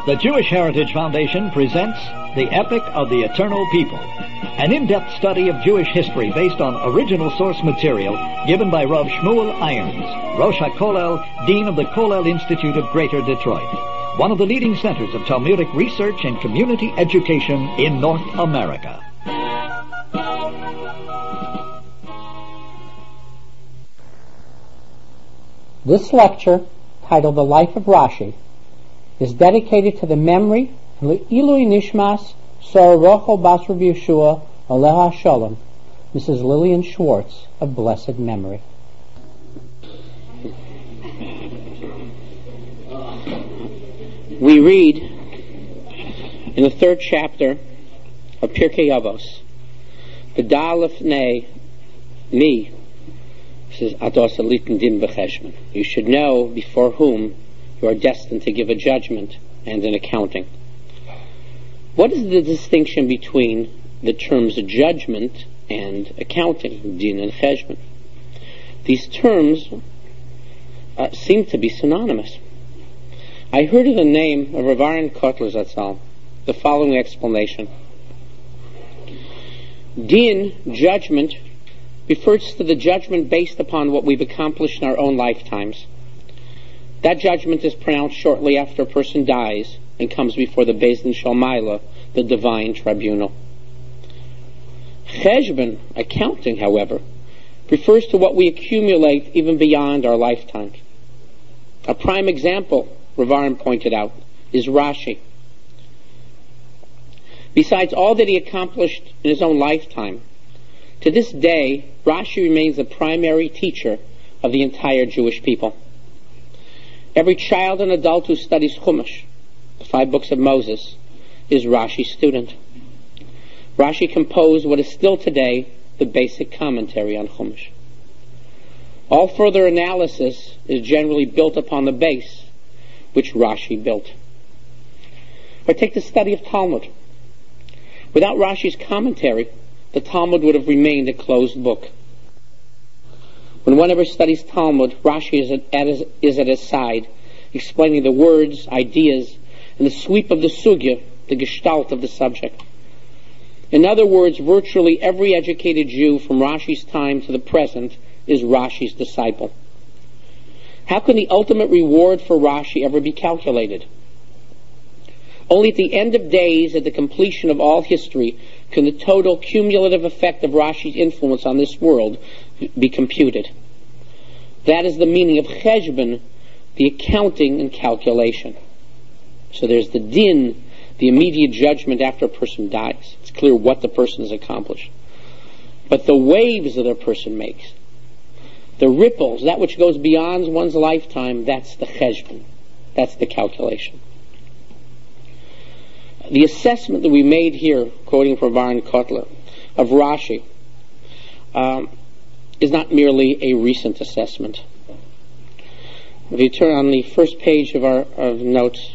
The Jewish Heritage Foundation presents The Epic of the Eternal People, an in-depth study of Jewish history based on original source material given by Rav Shmuel Irons, Rosh HaKollel, Dean of the Kollel Institute of Greater Detroit, one of the leading centers of Talmudic research and community education in North America. This lecture, titled The Life of Rashi, is dedicated to the memory of Ilui Nishmas Sor Rochel Bas Rav Yeshua Aleha Shalom, Mrs. Lillian Schwartz of blessed memory. We read in the third chapter of Pirkei Avos, V'dalef ne mi, says Ados Elitin Din B'cheshbon. You should know before whom you are destined to give a judgment and an accounting. What is the distinction between the terms judgment and accounting, din and cheshbon? These terms seem to be synonymous. I heard of the name of Rav Aaron Kotler Zatzal the following explanation. Din, judgment, refers to the judgment based upon what we've accomplished in our own lifetimes. That judgment is pronounced shortly after a person dies and comes before the Beis Din Shel Maila, the divine tribunal. Cheshbon, accounting, however, refers to what we accumulate even beyond our lifetimes. A prime example, Rav Aaron pointed out, is Rashi. Besides all that he accomplished in his own lifetime, to this day, Rashi remains the primary teacher of the entire Jewish people. Every child and adult who studies Chumash, the 5 books of Moses, is Rashi's student. Rashi composed what is still today the basic commentary on Chumash. All further analysis is generally built upon the base which Rashi built. Or take the study of Talmud. Without Rashi's commentary, the Talmud would have remained a closed book. When one ever studies Talmud, Rashi is at his side, explaining the words, ideas, and the sweep of the sugya, the gestalt of the subject. In other words, virtually every educated Jew from Rashi's time to the present is Rashi's disciple. How can the ultimate reward for Rashi ever be calculated? Only at the end of days, at the completion of all history, can the total cumulative effect of Rashi's influence on this world be computed. That is the meaning of cheshbon, the accounting and calculation. So there's the din, the immediate judgment after a person dies. It's clear what the person has accomplished. But the waves that a person makes, the ripples, that which goes beyond one's lifetime, that's the cheshbon. That's the calculation. The assessment that we made here, quoting from Aaron Kotler, of Rashi, is not merely a recent assessment. If you turn on the first page of our notes,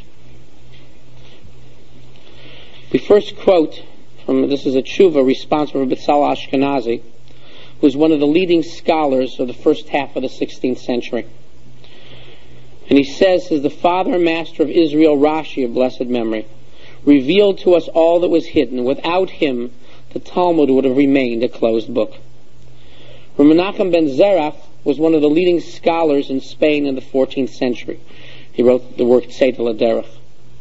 we first quote from, this is a tshuva response from Betzalel Ashkenazi, who was one of the leading scholars of the first half of the 16th century. And he says, as the father and master of Israel, Rashi of blessed memory, revealed to us all that was hidden. Without him, the Talmud would have remained a closed book. Menachem ben Zerach was one of the leading scholars in Spain in the 14th century. He wrote the work Tzedel HaDerech.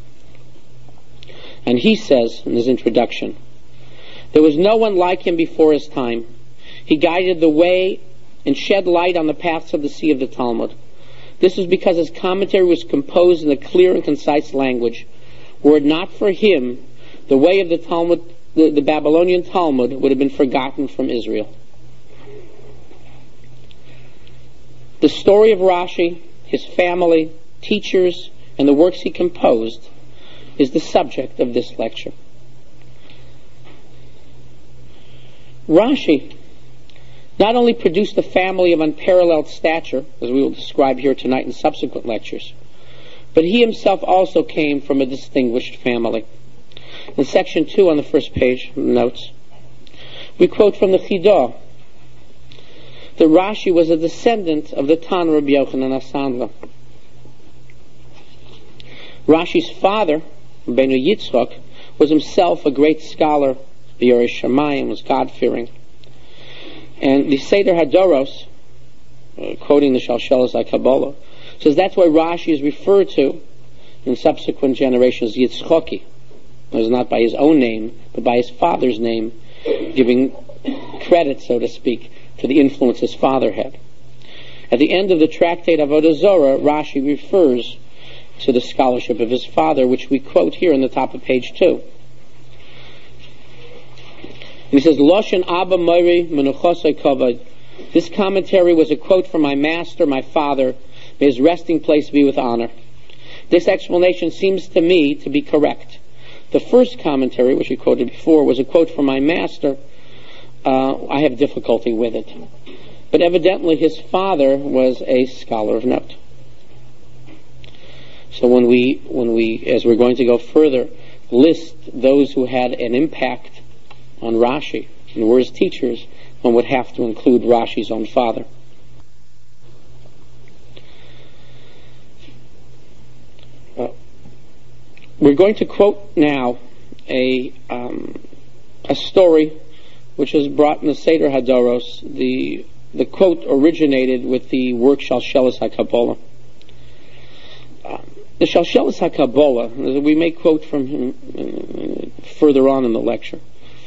And he says in his introduction, there was no one like him before his time. He guided the way and shed light on the paths of the sea of the Talmud. This was because his commentary was composed in a clear and concise language. Were it not for him, the way of the Talmud, the Babylonian Talmud, would have been forgotten from Israel. The story of Rashi, his family, teachers, and the works he composed is the subject of this lecture. Rashi not only produced a family of unparalleled stature, as we will describe here tonight in subsequent lectures, but he himself also came from a distinguished family. In section 2 on the first page, notes, we quote from the Chidah that Rashi was a descendant of the Tan Rabbi Yochanan HaSandlar. Rashi's father Rabbeinu Yitzchak, was himself a great scholar, B'yorei Shamayim, was God-fearing. And the Seder Hadoros, quoting the Shalshelas HaKabbalah, says that's why Rashi is referred to in subsequent generations Yitzchaki. It was not by his own name, but by his father's name, giving credit, so to speak, to the influence his father had. At the end of the tractate Avodah Zorah, Rashi refers to the scholarship of his father, which we quote here on the top of page 2. And he says, Loshen Abba Mori Menuchosei Kavod. This commentary was a quote from my master, my father. May his resting place be with honor. This explanation seems to me to be correct. The first commentary, which we quoted before, was a quote from my master. I have difficulty with it. But evidently his father was a scholar of note. So when we, as we're going to go further, list those who had an impact on Rashi and were his teachers, one would have to include Rashi's own father. We're going to quote now a story which is brought in the Seder Hadoros. The quote originated with the work Shalshelas HaKabbalah. The Shalshelas HaKabbalah, we may quote from him further on in the lecture,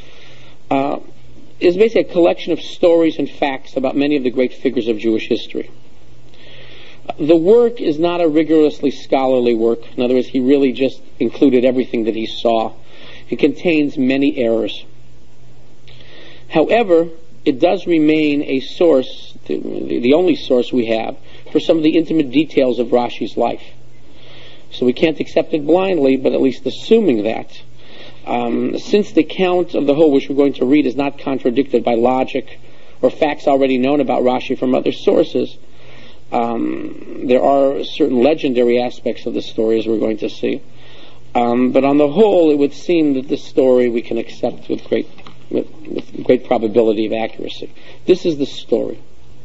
is basically a collection of stories and facts about many of the great figures of Jewish history. The work is not a rigorously scholarly work. In other words, he really just included everything that he saw. It contains many errors. However, it does remain a source, the only source we have, for some of the intimate details of Rashi's life. So we can't accept it blindly, but at least assuming that. Since the account of the whole, which we're going to read, is not contradicted by logic or facts already known about Rashi from other sources, there are certain legendary aspects of the story, as we're going to see. But on the whole, it would seem that this story we can accept with great probability of accuracy. This is the story.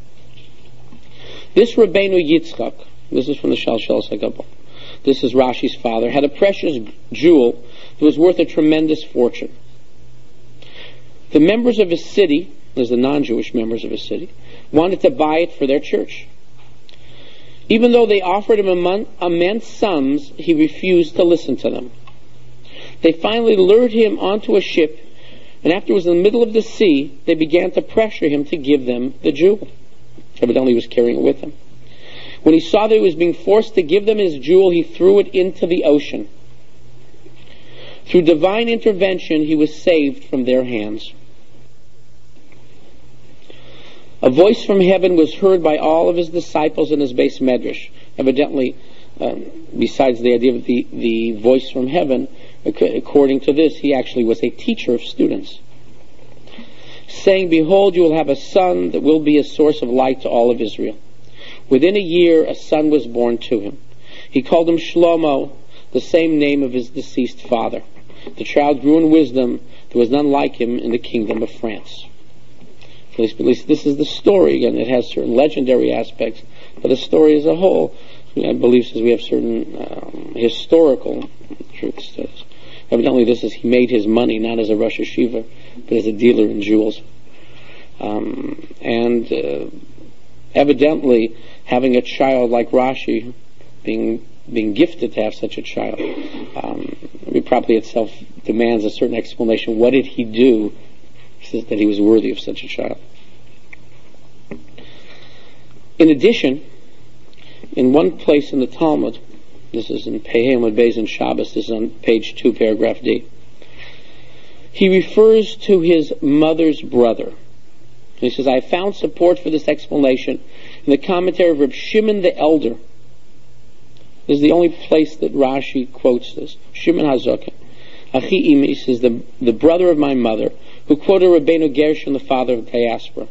This Rabbeinu Yitzchak, this is from the Shalshelas HaKabbalah, this is Rashi's father, had a precious jewel that was worth a tremendous fortune. The members of his city, as the non-Jewish members of his city, wanted to buy it for their church. Even though they offered him immense sums, he refused to listen to them. They finally lured him onto a ship, and after it was in the middle of the sea, they began to pressure him to give them the jewel. Evidently he was carrying it with him. When he saw that he was being forced to give them his jewel, he threw it into the ocean. Through divine intervention, he was saved from their hands. A voice from heaven was heard by all of his disciples in his Beis Medrash. Evidently, besides the idea of the voice from heaven, according to this, he actually was a teacher of students, saying, "Behold, you will have a son that will be a source of light to all of Israel." Within a year, a son was born to him. He called him Shlomo, the same name of his deceased father. The child grew in wisdom. There was none like him in the kingdom of France. At least this is the story. Again, it has certain legendary aspects, but the story as a whole, I believe, says we have certain historical truths to this. Evidently, this is he made his money not as a Rosh Yeshiva, but as a dealer in jewels. Evidently, having a child like Rashi, being gifted to have such a child, it probably itself demands a certain explanation. What did he do so that he was worthy of such a child? In addition, in one place in the Talmud, this is in Pei Amud Beis in Shabbos, this is on page 2, paragraph D, he refers to his mother's brother. He says, "I found support for this explanation in the commentary of Reb Shimon the Elder." This is the only place that Rashi quotes this. Shimon HaZoken. Achi Imis is the brother of my mother, who quoted Rabbeinu Gershon, the father of diaspora.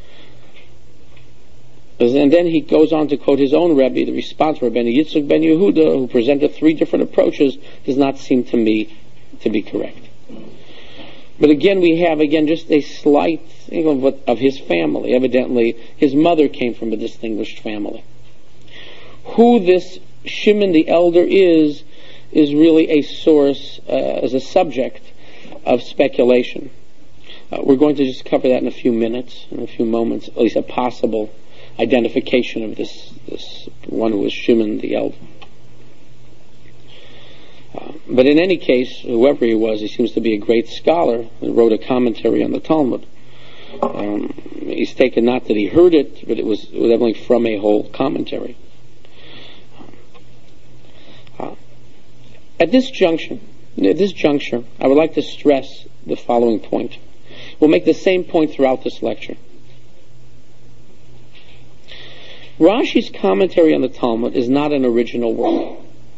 And then he goes on to quote his own Rebbe. The response from Rabbeinu Yitzchak ben Yehuda, who presented 3 different approaches, does not seem to me to be correct. But again, we have just a slight thing of his family. Evidently, his mother came from a distinguished family. Who this Shimon the Elder is is really a source as a subject of speculation. We're going to just cover that in a few minutes, in a few moments, at least a possible identification of this one who was Shimon the elder. But in any case, whoever he was, he seems to be a great scholar and wrote a commentary on the Talmud. He's taken not that he heard it, but it was evidently from a whole commentary. At this juncture, I would like to stress the following point. We'll make the same point throughout this lecture. Rashi's commentary on the Talmud is not an original work,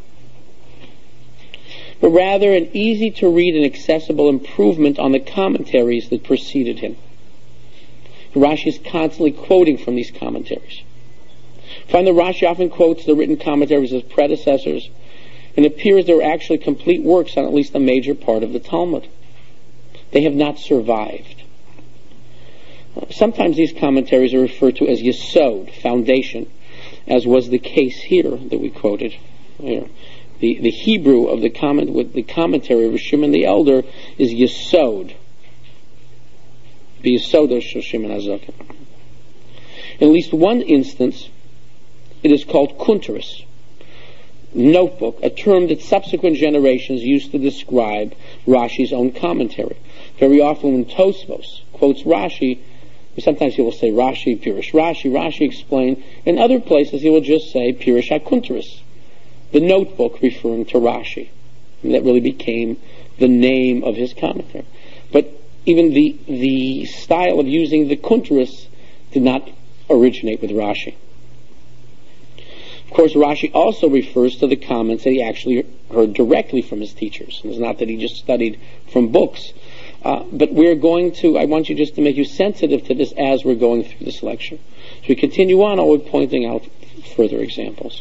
but rather an easy-to-read and accessible improvement on the commentaries that preceded him. Rashi is constantly quoting from these commentaries. Find that Rashi often quotes the written commentaries of his predecessors, and it appears they were actually complete works on at least a major part of the Talmud. They have not survived. Sometimes these commentaries are referred to as Yesod, foundation, as was the case here that we quoted here. The Hebrew of the commentary of Shimon the Elder is Yesod. B'Yesodo shel Shimon HaZoken. In at least one instance, it is called Kunteris, notebook, a term that subsequent generations used to describe Rashi's own commentary. Very often when Tosfos quotes Rashi, sometimes he will say Rashi, Pirush Rashi, Rashi explained. In other places he will just say Pirush HaKunteris, the notebook referring to Rashi. And that really became the name of his commentary. But even the style of using the Kunteris did not originate with Rashi. Of course, Rashi also refers to the comments that he actually heard directly from his teachers. And it's not that he just studied from books. But I want you just to make you sensitive to this as we're going through this lecture. As we continue on, I'll be pointing out further examples.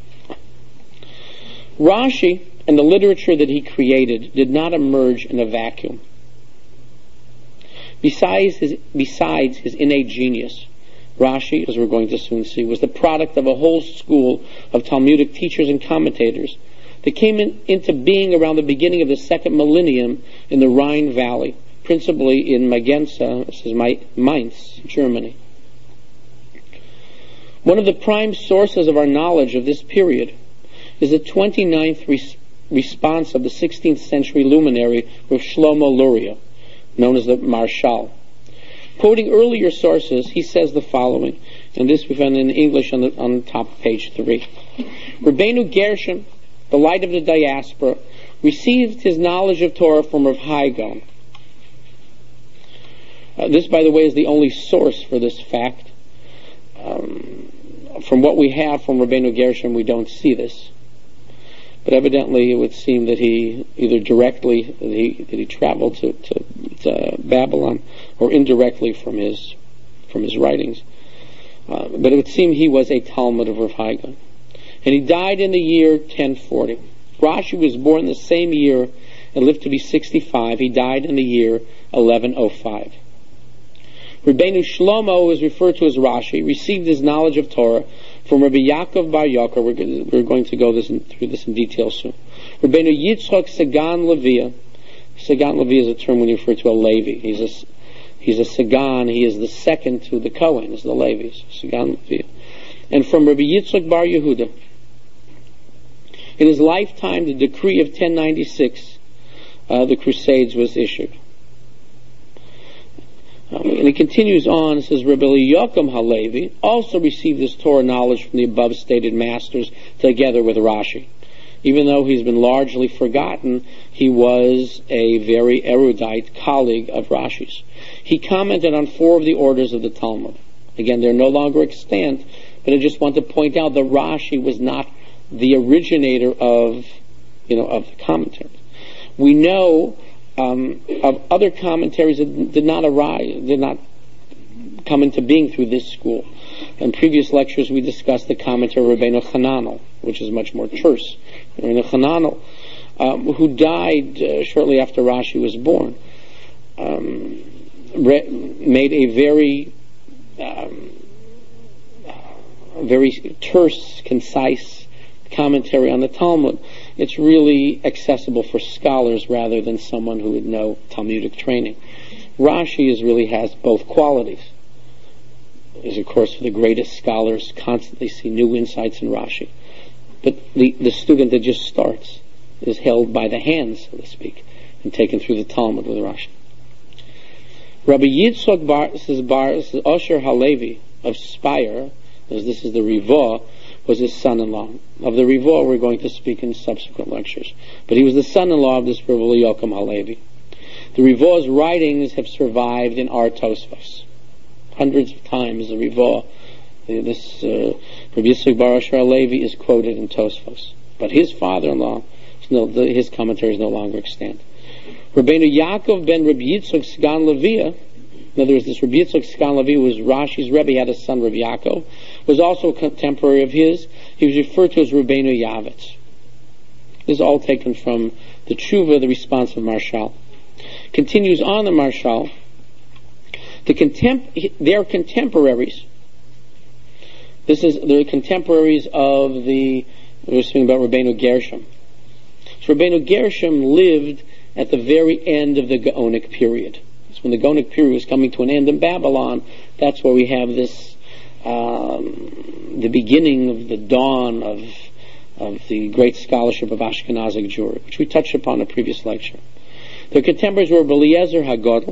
Rashi and the literature that he created did not emerge in a vacuum. Besides his innate genius, Rashi, as we're going to soon see, was the product of a whole school of Talmudic teachers and commentators that came into being around the beginning of the second millennium in the Rhine Valley, principally in Magenza, this is Mainz, Germany. One of the prime sources of our knowledge of this period is the 29th response of the 16th century luminary Rav Shlomo Luria, known as the Marshal. Quoting earlier sources, he says the following, and this we found in English on the top of page 3. Rabbeinu Gershom, the light of the diaspora, received his knowledge of Torah from Rav Hai Gaon. This, by the way, is the only source for this fact. From what we have from Rabbeinu Gershom, we don't see this. But evidently, it would seem that he either directly that he traveled to Babylon, or indirectly from his writings. But it would seem he was a Talmud of Rav Hai Gaon. And he died in the year 1040. Rashi was born the same year and lived to be 65. He died in the year 1105. Rabbeinu Shlomo, who is referred to as Rashi, received his knowledge of Torah from Rabbi Yaakov Bar Yoker. We're going to go through this in detail soon. Rabbeinu Yitzchok Sagan Levi. Sagan Levi is a term when you refer to a Levi. He's a Sagan. He is the second to the Kohen, is the Levis. Sagan Levi. And from Rabbi Yitzchok Bar Yehuda. In his lifetime, the decree of 1096, the Crusades, was issued. And he continues on, it says, Rabbi Yochum HaLevi also received his Torah knowledge from the above stated masters together with Rashi. Even though he's been largely forgotten, he was a very erudite colleague of Rashi's. He commented on 4 of the orders of the Talmud. Again, they're no longer extant, but I just want to point out that Rashi was not the originator of the commentaries. We know of other commentaries that did not come into being through this school. In previous lectures, we discussed the commentary of Rabbeinu Hananel, which is much more terse. Rabbeinu Hananel, who died shortly after Rashi was born, made a very terse, concise commentary on the Talmud. it's really accessible for scholars rather than someone who would know Talmudic training. Rashi really has both qualities. Is of course the greatest scholars constantly see new insights in Rashi. But the student that just starts is held by the hand, so to speak, and taken through the Talmud with Rashi. Rabbi Yitzchok Bar Osher Halevi of Speyer, as this is the Rivah, was his son-in-law. Of the Rivah we're going to speak in subsequent lectures. But he was the son-in-law of this Rabbi Yochum Halevi. The Rivah's writings have survived in our Tosfos. Hundreds of times the Rivah, this Rabbi Yitzchok Bar Osher Halevi is quoted in Tosfos. But his father-in-law, his commentaries no longer extant. Rabbeinu Yaakov ben Rabbi Yitzchok Sgan Leviah, in other words, this Rabbi Yitzchok Sgan Leviah was Rashi's Rebbe. He had a son, Rabbi Yaakov, was also a contemporary of his. He was referred to as Rabbeinu Yavitz. This is all taken from the Tshuva, the response of Marshal. Continues on the Marshal. Their contemporaries. They're contemporaries of we're speaking about Rabbeinu Gershom. So Rabbeinu Gershom lived at the very end of the Gaonic period. So when the Gaonic period was coming to an end in Babylon, that's where we have this, the beginning of the dawn of the great scholarship of Ashkenazic Jewry, which we touched upon in a previous lecture. Their contemporaries were Eliezer HaGadol.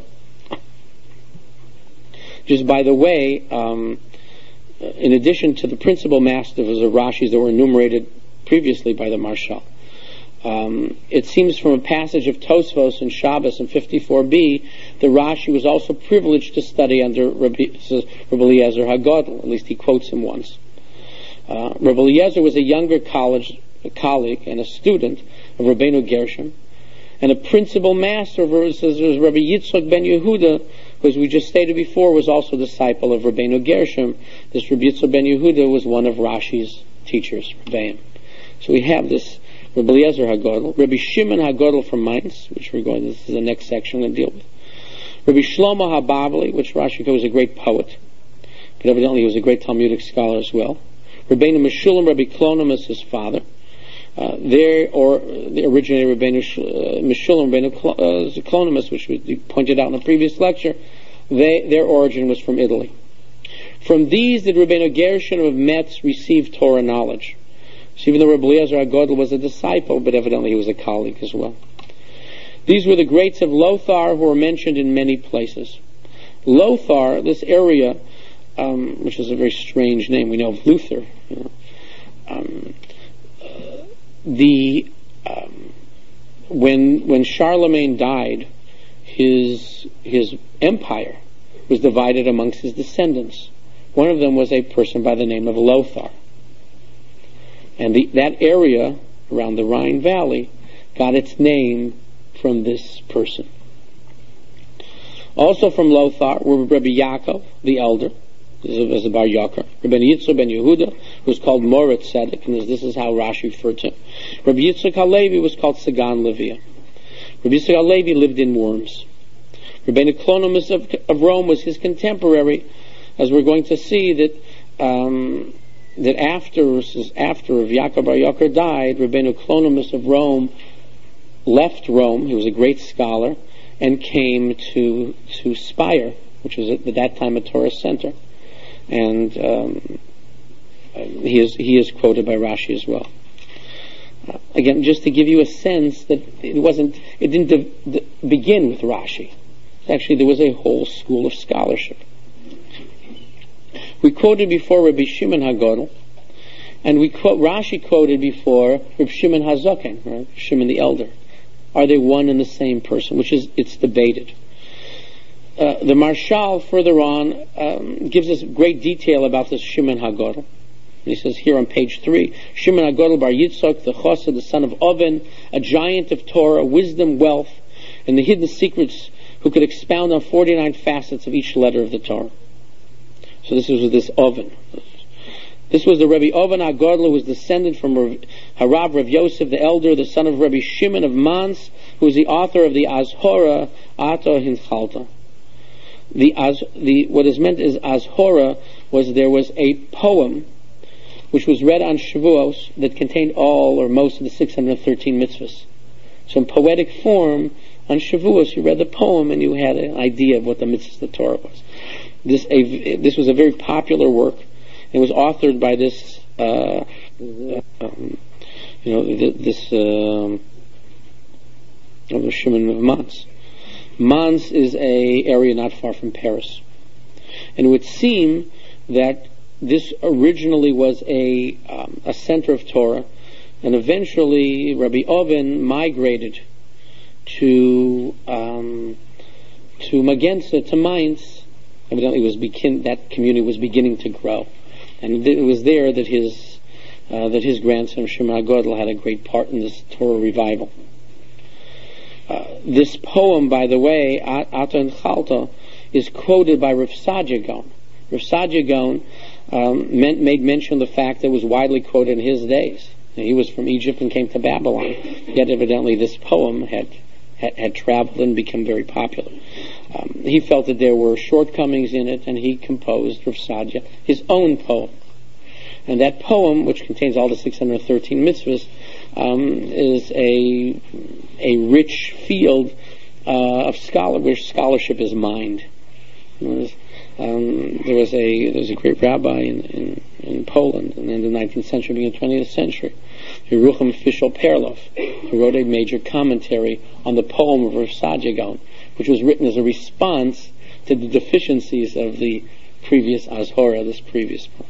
Just by the way, in addition to the principal masters of Rashi's that were enumerated previously by the Marshal, it seems from a passage of Tosfos and Shabbos in 54b that Rashi was also privileged to study under Rabbi Eliezer HaGadol. At least he quotes him once. Rabbi Eliezer was a younger colleague and a student of Rabbeinu Gershom, and a principal master of Rabbi Yitzchok ben Yehuda, who, as we just stated before, was also a disciple of Rabbeinu Gershom. This Rabbi Yitzchok ben Yehuda was one of Rashi's teachers, Rebbeim. So we have this Rabbi Eliezer HaGadol, Rabbi Shimon HaGadol from Mainz, which this is the next section we're going to deal with. Rabbi Shlomo HaBavli, which Rashi was a great poet, but evidently he was a great Talmudic scholar as well. Rabbeinu Meshulam, Rabbi Klonim is his father. The originator Rabbeinu Meshulam, Rabbeinu Klonim, which we pointed out in the previous lecture, their origin was from Italy. From these did Rabbeinu Gershon of Metz receive Torah knowledge. So even though Rabbi Eliezer HaGadol was a disciple, but evidently he was a colleague as well. These were the greats of Lothar who are mentioned in many places. Lothar, this area, which is a very strange name, we know of Luther. When Charlemagne died, his empire was divided amongst his descendants. One of them was a person by the name of Lothar. And that area around the Rhine Valley got its name from this person. Also from Lothar were Rabbi Yaakov, the elder, as a Bar Yoker, Rabbi Yitzchok ben Yehuda, who was called Moritz Tzedek, and this is how Rashi referred to him. Rabbi Yitzchok Halevi was called Sagan Leviah. Rabbi Yitzchok Halevi lived in Worms. Rabbi Clonimus of Rome was his contemporary, as we're going to see that after Rav Yaakov Bar Yoker died, Rabbeinu Clonimus of Rome left Rome. He was a great scholar, and came to Speyer, which was at that time a Torah center. And he is quoted by Rashi as well. Again, just to give you a sense that it didn't begin with Rashi. Actually, there was a whole school of scholarship. We quoted before Rabbi Shimon HaGadol, and Rashi quoted before Rabbi Shimon HaZoken, right? Shimon the elder. Are they one and the same person? It's debated. The Marshal further on gives us great detail about this Shimon HaGadol. He says here on page 3, Shimon HaGadol Bar Yitzchok, the Chosed, the son of Oven, a giant of Torah, wisdom, wealth, and the hidden secrets, who could expound on 49 facets of each letter of the Torah. So this was this Oven. This was the Rabbi Oven HaGadol, who was descended from Harav Rav Yosef the elder, the son of Rabbi Shimon of Mans, who was the author of the Azhora Ato Hinchalta. What is meant as Azhora there was a poem which was read on Shavuos, that contained all or most of the 613 mitzvahs. So in poetic form, on Shavuos, you read the poem and you had an idea of what the mitzvahs of the Torah was. This was a very popular work. It was authored by this, of Shimon of Mons. Mons is a area not far from Paris. And it would seem that this originally was a center of Torah, and eventually Rabbi Oven migrated to Magenza, to Mainz. Evidently, that community was beginning to grow, and it was there that his grandson Shimon HaGadol had a great part in this Torah revival. This poem, by the way, Ata and Chalta, is quoted by Rav Saadia Gaon. Rav Saadia Gaon made mention of the fact that it was widely quoted in his days. He was from Egypt and came to Babylon, yet evidently this poem had traveled and become very popular. He felt that there were shortcomings in it, and he composed, Rav Saadia, his own poem. And that poem, which contains all the 613 mitzvahs, is a rich field of where scholarship is mined. There was a great rabbi in Poland in the 19th century, beginning of the 20th century, Yerucham Fischel Perloff, who wrote a major commentary on the poem of Rav Saadia Gaon, which was written as a response to the deficiencies of the previous Azhora, this previous poem.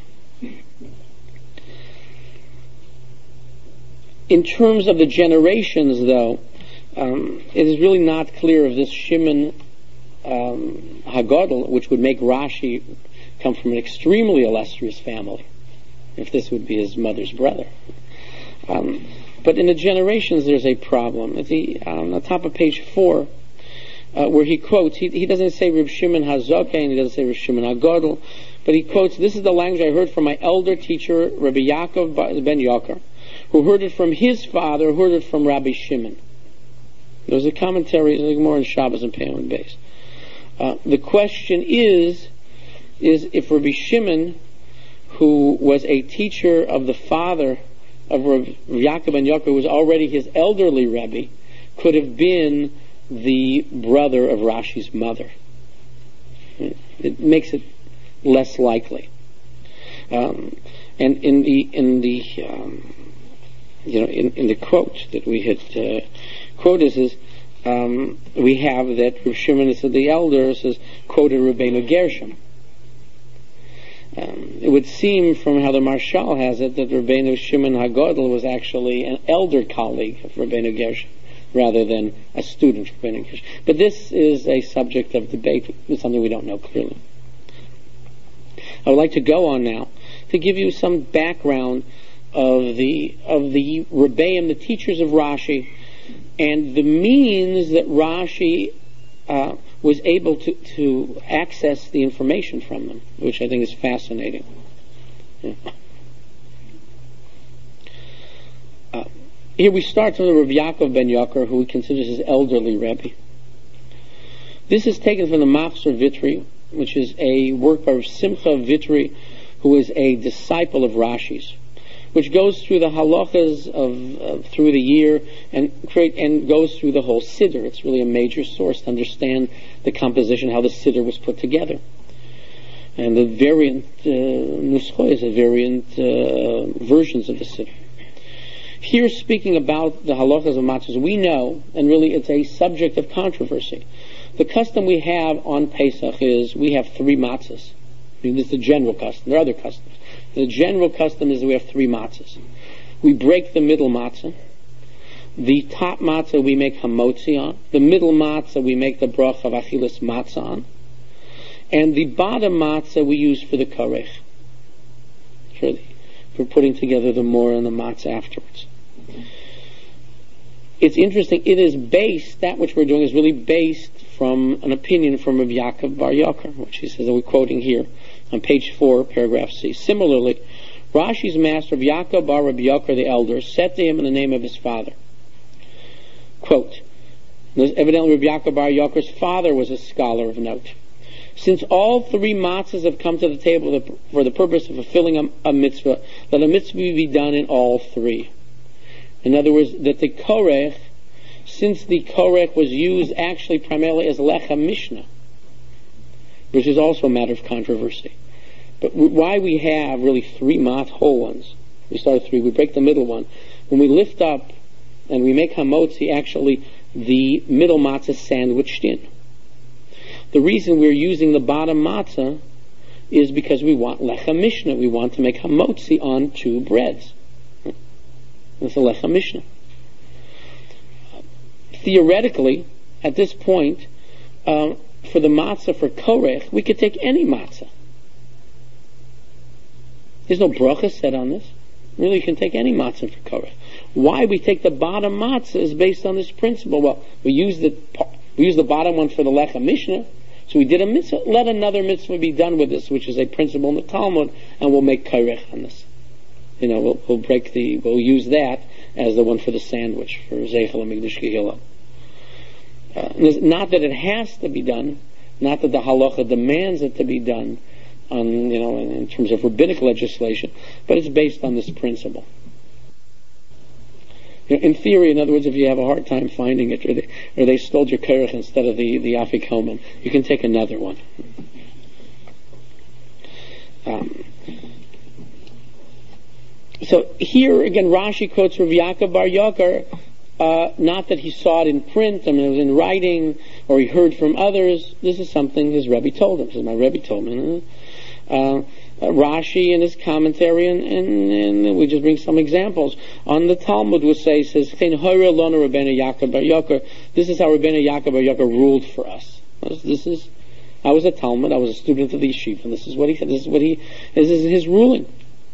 In terms of the generations, though, it is really not clear if this Shimon HaGadol, which would make Rashi come from an extremely illustrious family, if this would be his mother's brother. But in the generations, there's a problem. On the top of page 4, where he quotes, he doesn't say Reb Shimon HaZokein, he doesn't say Reb Shimon HaGadol, but he quotes, "This is the language I heard from my elder teacher, Rabbi Yaakov ben Yoker, who heard it from his father, who heard it from Rabbi Shimon." There's a commentary, like more in Shabbos and Pei Amud Beis. The question is if Rabbi Shimon, who was a teacher of the father of Rabbi Yaakov ben Yoker, who was already his elderly Rebbe, could have been the brother of Rashi's mother. It makes it less likely. And in the quote that we had quoted we have that Rav Shimon is the elder, says, quoted Rabbeinu Gershom. It would seem from how the Marshal has it that Rabbeinu Shimon HaGadol was actually an elder colleague of Rabbeinu Gershom rather than a student of Rabbeinu Gershom. But this is a subject of debate. It's something we don't know clearly. I would like to go on now to give you some background of the Rebbeim, the teachers of Rashi, and the means that Rashi was able to access the information from them, which I think is fascinating. Yeah. Here we start from the Rav Yaakov ben Yoker, who he considers his elderly Rebbe. This is taken from the Machzor Vitri, which is a work by Simcha Vitri, who is a disciple of Rashi's, which goes through the halachas of through the year and goes through the whole siddur. It's really a major source to understand the composition, how the siddur was put together, and the variant nuschos, the variant versions of the siddur. Here, speaking about the halachas of matzahs, we know, and really it's a subject of controversy. The custom we have on Pesach is we have 3 matzahs. I mean, this is the general custom. There are other customs. The general custom is we have 3 matzahs. We break the middle matzah. The top matzah we make hamotzi on. The middle matzah we make the bracha of achilas matzah on. And the bottom matzah we use for the karech. For putting together the mor and the matzah afterwards. It's interesting. It is based, that which we're doing is really based from an opinion from Rav Yaakov bar Yoker, which he says that we're quoting here on page 4, paragraph C. Similarly, Rashi's master, Rav Yaakov bar Rabbi Yoker the elder, said to him in the name of his father, quote, evidently Rav Yaakov bar Yoker's father was a scholar of note. Since all three matzahs have come to the table for the purpose of fulfilling a mitzvah, let a mitzvah be done in all three. In other words, that the korech, since the korech was used actually primarily as lechem mishnah, which is also a matter of controversy. But why we have really three whole ones, we start at three, we break the middle one. When we lift up and we make hamotzi, actually the middle matzah sandwiched in. The reason we're using the bottom matzah is because we want lechem mishnah. We want to make hamotzi on two breads. That's a lechem mishnah. Theoretically, at this point, for the matzah for korech, we could take any matzah. There's no bracha said on this. Really, you can take any matzah for korech. Why we take the bottom matzah is based on this principle. Well, we use the bottom one for the lechem mishnah, so we did a mitzvah. Let another mitzvah be done with this, which is a principle in the Talmud, and we'll make korech on this. We'll use that as the one for the sandwich, for Zeichel HaMikdash Kehillah. Not that it has to be done, not that the halacha demands it to be done in terms of rabbinic legislation, but it's based on this principle. In theory, in other words, if you have a hard time finding it, or they stole your korech instead of the afikomen, you can take another one. So here again, Rashi quotes Rav Yaakov Bar Yoker, not that he saw it in print, it was in writing, or he heard from others. This is something his Rebbe told him. This is my Rebbe told me. Rashi in his commentary, and we just bring some examples. On the Talmud will say, says, this is how Rabbeinu Yaakov Bar Yoker ruled for us. I was a Talmud, I was a student of the yeshiva, and this is his ruling.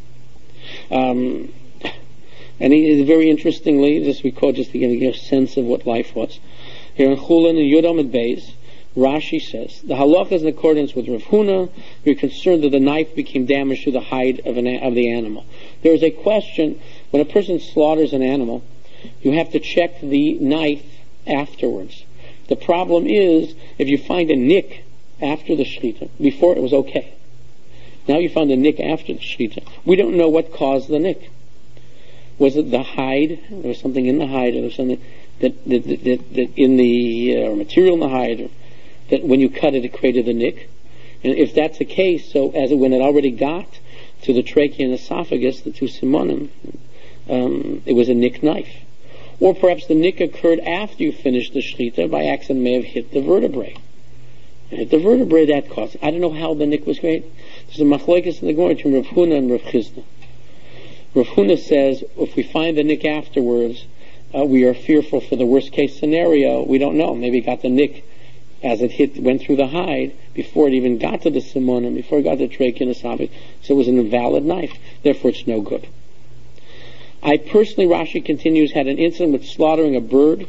And he very interestingly, we quote just to get a sense of what life was. Here in Chulin and Yudam and Beis, Rashi says, the halacha is in accordance with Rav Huna. We're concerned that the knife became damaged to the hide of the animal. There is a question, when a person slaughters an animal, you have to check the knife afterwards. The problem is, if you find a nick after the shechita, before it was okay. Now you found a nick after the shechita. We don't know what caused the nick. Was it the hide? There was something in the hide, or there was something that in the material in the hide, or that when you cut it, it created the nick. And if that's the case, so when it already got to the trachea and esophagus, the two simonim, it was a nick knife. Or perhaps the nick occurred after you finished the shechita, by accident may have hit the vertebrae. And hit the vertebrae, that caused it. I don't know how the nick was created. There's a machlokes in the Gemara between Rav Huna and Rav Chizda. Rav Huna says, if we find the nick afterwards, we are fearful for the worst case scenario. We don't know. Maybe it got the nick as it went through the hide, before it even got to the simonim, before it got to the trachea and esophagus. So it was an invalid knife. Therefore it's no good. I personally, Rashi continues, had an incident with slaughtering a bird.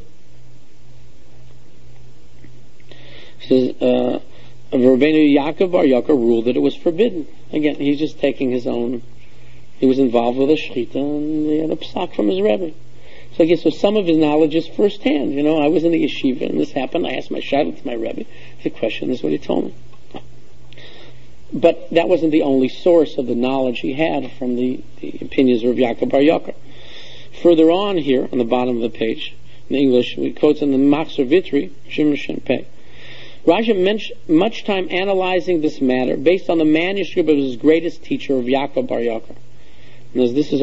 He says, Rabbeinu Yaakov Bar Yoker ruled that it was forbidden. Again, he's just taking his own. He was involved with a shechita, and he had a psak from his Rebbe. So I guess some of his knowledge is firsthand. I was in the yeshiva and this happened. I asked my shayla to my Rebbe the question. This is what he told me. But that wasn't the only source of the knowledge he had from the opinions of Yaakov Bar Yoker. Further on here, on the bottom of the page, in English, we quote in the Machzor Vitri, Shimon Shenpei. Rashi much time analyzing this matter based on the manuscript of his greatest teacher, of Yaakov Bar Yoker. And this is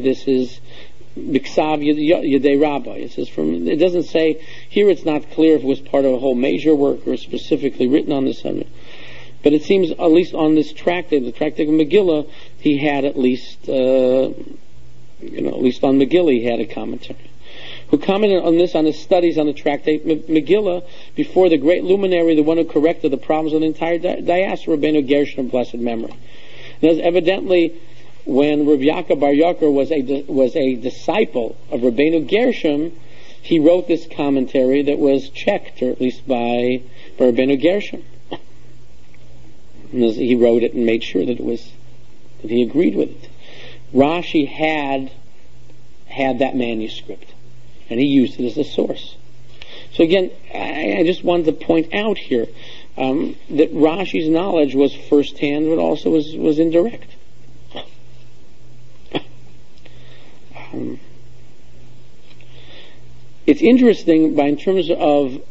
Biksav Yedei Rabbi. It doesn't say here. It's not clear if it was part of a whole major work or specifically written on this subject. But it seems, at least on this tractate, the tractate of Megillah, he had at least on Megillah he had a commentary. Who commented on this on his studies on the tractate Megillah before the great luminary, the one who corrected the problems of the entire diaspora, Rabbeinu Gershon of blessed memory. And evidently, when Rav Yaakov Bar Yoker was a disciple of Rabbeinu Gershom, he wrote this commentary that was checked, or at least by Rabbeinu Gershom. And he wrote it and made sure that he agreed with it. Rashi had that manuscript, and he used it as a source. So again, I just wanted to point out here, that Rashi's knowledge was firsthand, but also was indirect. It's interesting, in terms of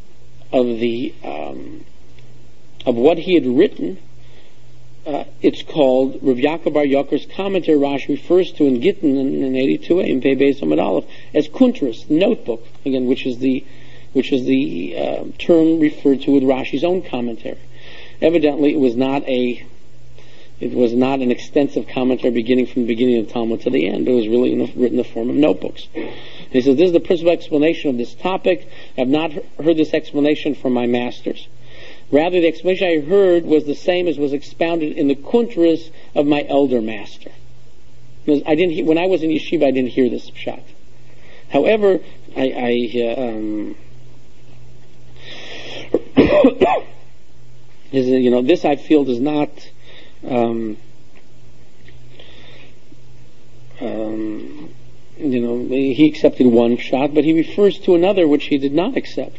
what he had written. It's called Rav Yaakov Bar Yocher's commentary. Rashi refers to in Gittin in 82a in Pei Beis Amud Aleph as Kuntras, notebook, again, which is the term referred to with Rashi's own commentary. Evidently, it was not an extensive commentary beginning from the beginning of the Talmud to the end. It was really written in the form of notebooks. And he says, this is the principal explanation of this topic. I have not heard this explanation from my masters. Rather, the explanation I heard was the same as was expounded in the Kuntras of my elder master. When I was in yeshiva, I didn't hear this pshat. However, this I feel does not. He accepted one pshat, but he refers to another which he did not accept.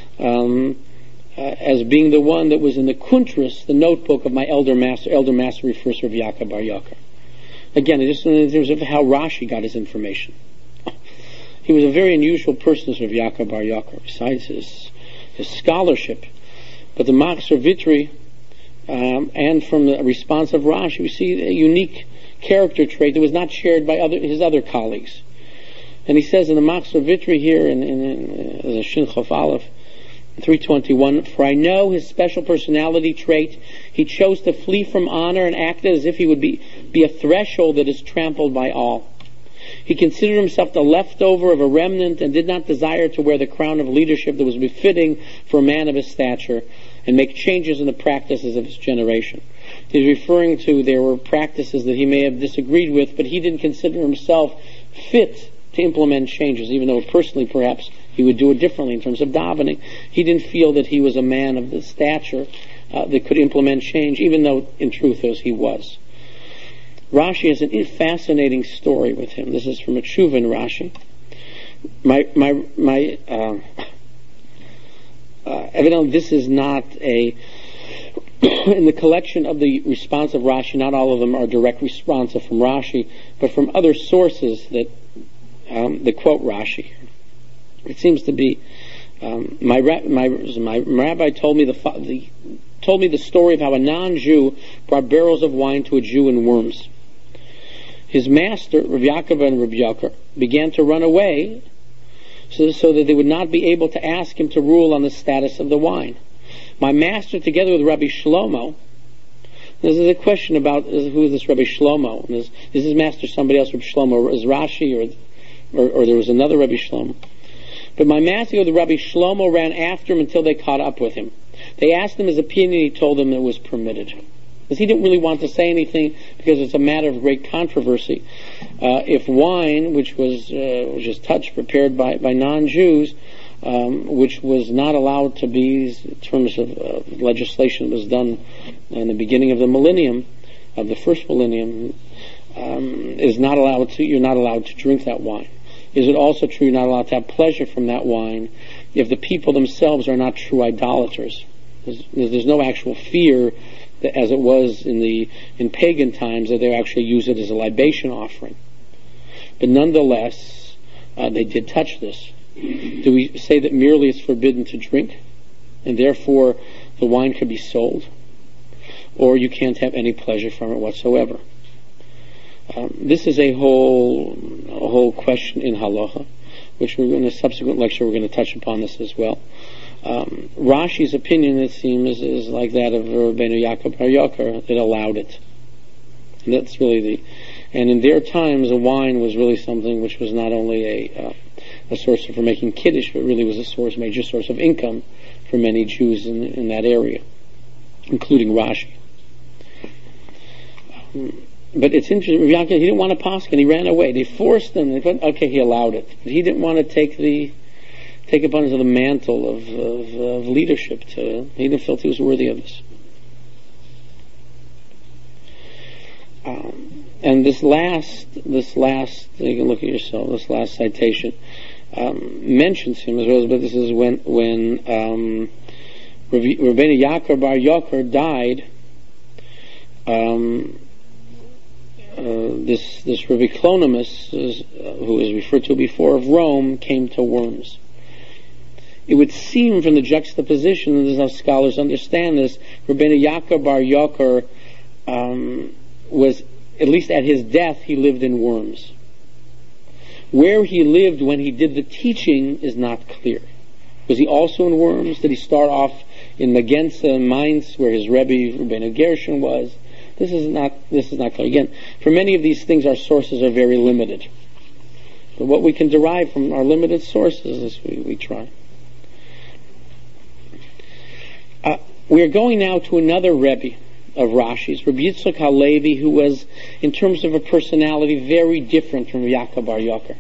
As being the one that was in the Kuntras, the notebook of my elder master. Elder master refers to Rav Yaakov Bar Yocher. Again, just in terms of how Rashi got his information. He was a very unusual person, this Rav Yaakov Bar Yocher, besides his scholarship. But the Machzor Vitri, and from the response of Rashi, we see a unique character trait that was not shared by his other colleagues. And he says in the Machzor Vitri here, in the Shin Chof Aleph, 321, for I know his special personality trait. He chose to flee from honor and acted as if he would be a threshold that is trampled by all. He considered himself the leftover of a remnant and did not desire to wear the crown of leadership that was befitting for a man of his stature and make changes in the practices of his generation. He's referring to there were practices that he may have disagreed with, but he didn't consider himself fit to implement changes, even though personally perhaps he would do it differently in terms of davening. He didn't feel that he was a man of the stature that could implement change, even though in truth as he was. Rashi has a fascinating story with him. This is from a Tshuva in Rashi. Evidently this is not in the collection of the response of Rashi, not all of them are direct responsive from Rashi, but from other sources that quote Rashi. It seems to be my rabbi told me the story of how a non-Jew brought barrels of wine to a Jew in Worms. His master, Rav Yaakov and Rav Yocher, began to run away so that they would not be able to ask him to rule on the status of the wine. My master, together with Rabbi Shlomo, this is a question about who is this Rabbi Shlomo? Is his master somebody else, Rabbi Shlomo? Is Rashi or there was another Rabbi Shlomo? But my master, the Rabbi Shlomo, ran after him until they caught up with him. They asked him his opinion. He told them it was permitted, because he didn't really want to say anything, because it's a matter of great controversy. If wine, which was just touched, prepared by non-Jews, which was not allowed to be, in terms of legislation that was done in the beginning of the millennium, of the first millennium, you're not allowed to drink that wine. Is it also true you're not allowed to have pleasure from that wine if the people themselves are not true idolaters? There's no actual fear that, as it was in pagan times, that they actually use it as a libation offering. But nonetheless, they did touch this. Do we say that merely it's forbidden to drink, and therefore the wine could be sold, or you can't have any pleasure from it whatsoever? This is a whole question in halacha, which in a subsequent lecture we're going to touch upon this as well. Rashi's opinion, it seems, is like that of Rabbeinu Yaakov Bar Yocher, that allowed it. And that's really and in their times, a wine was really something which was not only a source for making kiddush, but really was a major source of income for many Jews in that area, including Rashi. But it's interesting, Rav Yaakov, he didn't want to paskin, he ran away. They forced him, okay, he allowed it. But he didn't want to take upon himself the mantle of leadership. He didn't feel he was worthy of this. And this last, you can look at yourself, this last citation, mentions him as well, but this is when Rabbeinu Yaakov Bar Yoker died. This Rabbi Clonimus, who is referred to before of Rome, came to Worms. It would seem from the juxtaposition, and this is how scholars understand this, Rabbeinu Yaakov Bar Yoker was, at least at his death, he lived in Worms. Where he lived when he did the teaching is not clear. Was he also in Worms? Did he start off in Magenza, Mainz, where his Rebbe, Rabbeinu Gershon, was? This is not clear. Again, for many of these things, our sources are very limited. But what we can derive from our limited sources is we try. We are going now to another Rebbe of Rashi's, Rabbi Yitzchak Halevi, who was, in terms of a personality, very different from Yaakov Bar Yoker.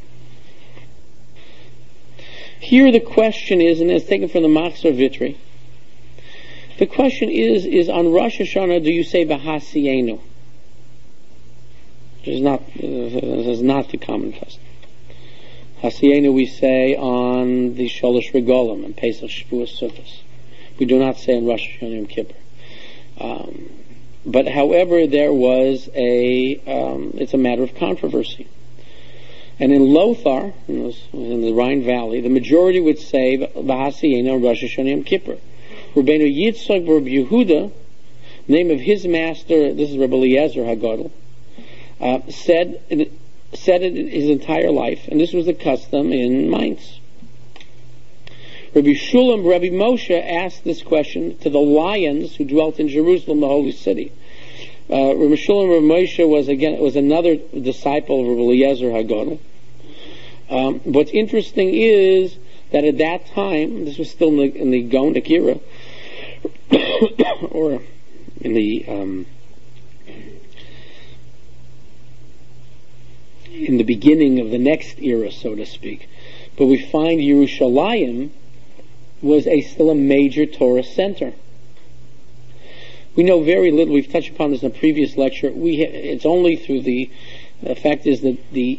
Here the question is, and it's taken from the Machzor Vitri, the question is on Rosh Hashanah, do you say V'hasienu? This is not the common custom. Hasienu we say on the Sholosh Regolim and Pesach Shavuos Sukkos. We do not say on Rosh Hashanah Yom Kippur. But however, there was it's a matter of controversy. And in Lothar, in the Rhine Valley, the majority would say V'hasienu on Rosh Hashanah Yom Kippur. Rabbeinu Yitzchak Bar Yehuda, name of his master, this is Rabbi Eliezer Hagadol, said it his entire life, and this was the custom in Mainz. Rabbi Shulam, Rabbi Moshe asked this question to the lions who dwelt in Jerusalem, the holy city. Rabbi Shulam, Rabbi Moshe was another disciple of Rabbi Eliezer Hagadol. What's interesting is that at that time, this was still in the Gaonic era, or in the beginning of the next era, so to speak. But we find Yerushalayim was still a major Torah center. We know very little. We've touched upon this in a previous lecture. It's only through the fact is that the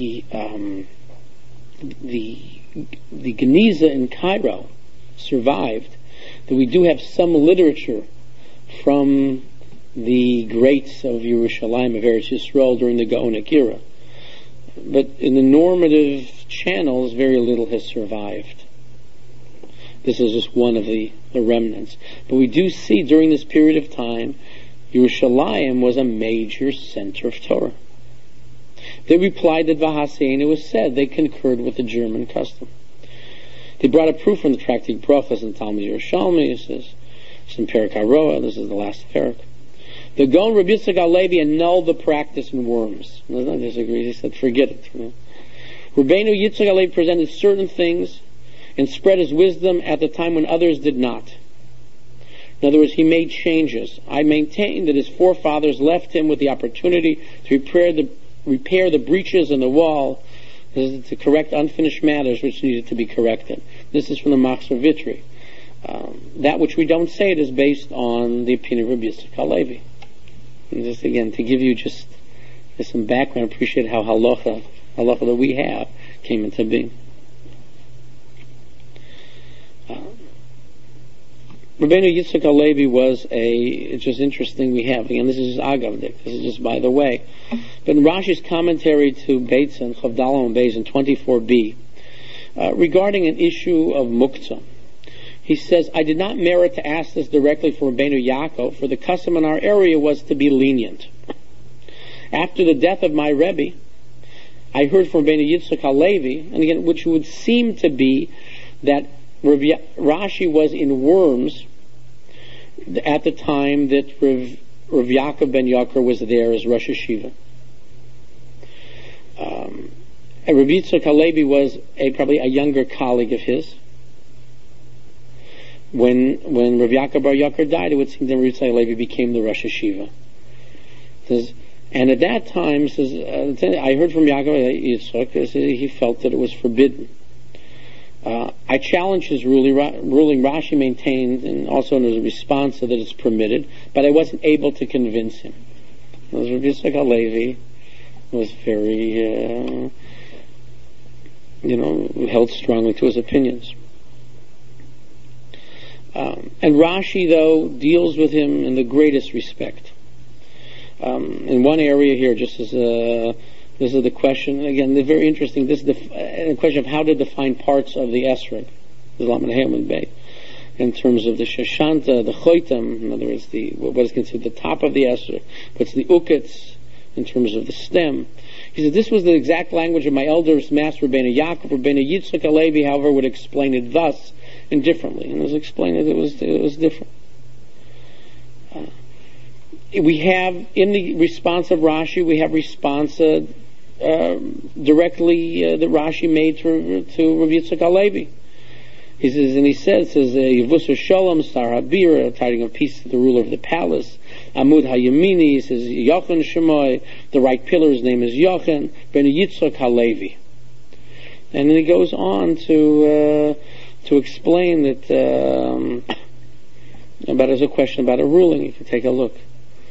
Geniza in Cairo survived, that we do have some literature from the greats of Yerushalayim, of Eretz Yisrael during the Gaonic era. But in the normative channels, very little has survived. This is just one of the remnants. But we do see during this period of time, Yerushalayim was a major center of Torah. They replied that V'hasienu was said. They concurred with the German custom. They brought a proof from the Tractate Brachos and Talmud Yerushalmi. It says, it's in Perek HaRoah, this is the last Perek. The Gaon Rabbi Yitzchak Halevi annulled the practice in Worms. No one disagrees. He said, forget it. Rabbeinu Yitzchak Halevi presented certain things and spread his wisdom at the time when others did not. In other words, he made changes. I maintain that his forefathers left him with the opportunity to repair the breaches in the wall, to correct unfinished matters which needed to be corrected. This is from the Machzor Vitri. That which we don't say it is based on the opinion of Rabbi Yitzchak Halevi. And just again, to give you just some background, appreciate how halacha that we have came into being. Rabbeinu Yitzchak Halevi was it's just interesting we have, again, this is just agavdik, this is just by the way. But in Rashi's commentary to Beitzah, Chavdalam and Beis in 24b, regarding an issue of muktzah, he says, I did not merit to ask this directly for Rabbeinu Yaakov, for the custom in our area was to be lenient. After the death of my Rebbe, I heard from Rabbeinu Yitzchak Halevi, and again, which would seem to be that Rashi was in Worms at the time that Rav Yaakov ben Yoker was there as Rosh Hashiva. And Rav Yitzchak Halevi was probably a younger colleague of his. When Rav Yaakov Bar Yoker died, it would seem that Rav Yitzchak Halevi became the Rosh Hashiva. And at that time, I heard from Yaakov Yitzchak, he felt that it was forbidden. I challenged his ruling. Rashi maintained, and also as a response, that it's permitted, but I wasn't able to convince him. Rav Yitzchak Halevi was very, held strongly to his opinions. And Rashi, though, deals with him in the greatest respect. In one area here, just as this is the question, again, they're very interesting. This is the question of how to define parts of the Esrog, the Lamed Hamad Bey, in terms of the Shashanta, the Choitam, in other words, what is considered the top of the Esrog, what's the Uketz, in terms of the stem. He said, this was the exact language of my elders, Master Rabbeinu Yaakov. Rabbeinu Yitzchak Halevi, however, would explain it thus and differently. And it was explained that it was different. We have, in the response of Rashi, we have response directly that Rashi made to Rav Yitzchak Halevi. He says, Yevusah Shalom, Sar Habir, tiding of peace to the ruler of the palace. Amud Hayamini, he says, Yochanan Shemoy, the right pillar, his name is Yochanan, Ben Yitzchak Halevi. And then he goes on to explain that, there's a question about a ruling, if you take a look.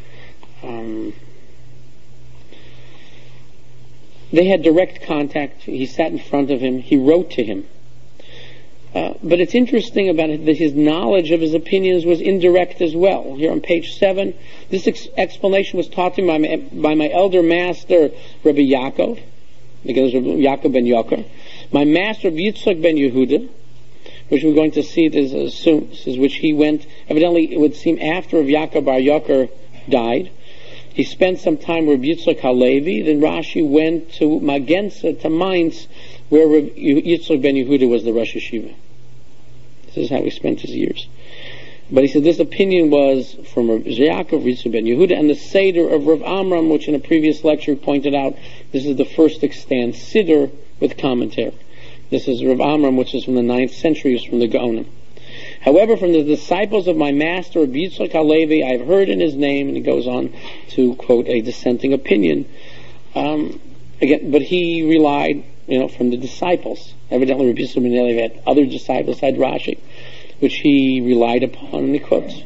They had direct contact, he sat in front of him, he wrote to him. But it's interesting about it that his knowledge of his opinions was indirect as well. Here on page 7, this explanation was taught to me by my elder master, Rabbi Yaakov, because of Yaakov ben Yoker, my master Yitzchak ben Yehuda, which we're going to see this soon, which he went, evidently it would seem after Yaakov bar Yoker died. He spent some time with Yitzchak Halevi, then Rashi went to Magensa, to Mainz, where Yitzchak ben Yehuda was the Rosh Yeshiva. This is how he spent his years. But he said this opinion was from Rav Yaakov, Yitzchak ben Yehuda, and the Seder of Rav Amram, which in a previous lecture pointed out, this is the first extant Siddur with commentary. This is Rav Amram, which is from the 9th century, is from the Gaonim. However, from the disciples of my master, Yitzchak Halevi, I have heard in his name, and he goes on to quote a dissenting opinion. Again, but he relied, from the disciples. Evidently, Rabbi Yisrael ben Halevi had other disciples, had Rashi, which he relied upon, and he quotes.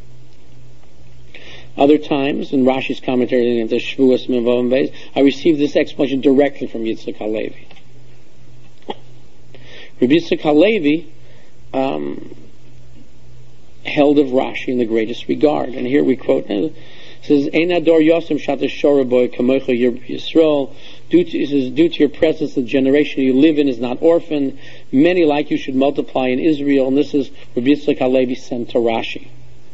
Other times, in Rashi's commentary into Shavuos Mevavim Beis, I received this explanation directly from Yitzchak Halevi. Rabbi Yitzchak Halevi held of Rashi in the greatest regard, and here we quote. It says, "Ein ador yosem shata shoraboy kamocha Yisrael." Due to your presence, the generation you live in is not orphaned. Many like you should multiply in Israel. And this is Rabbi Yitzchak Halevi sent to Rashi.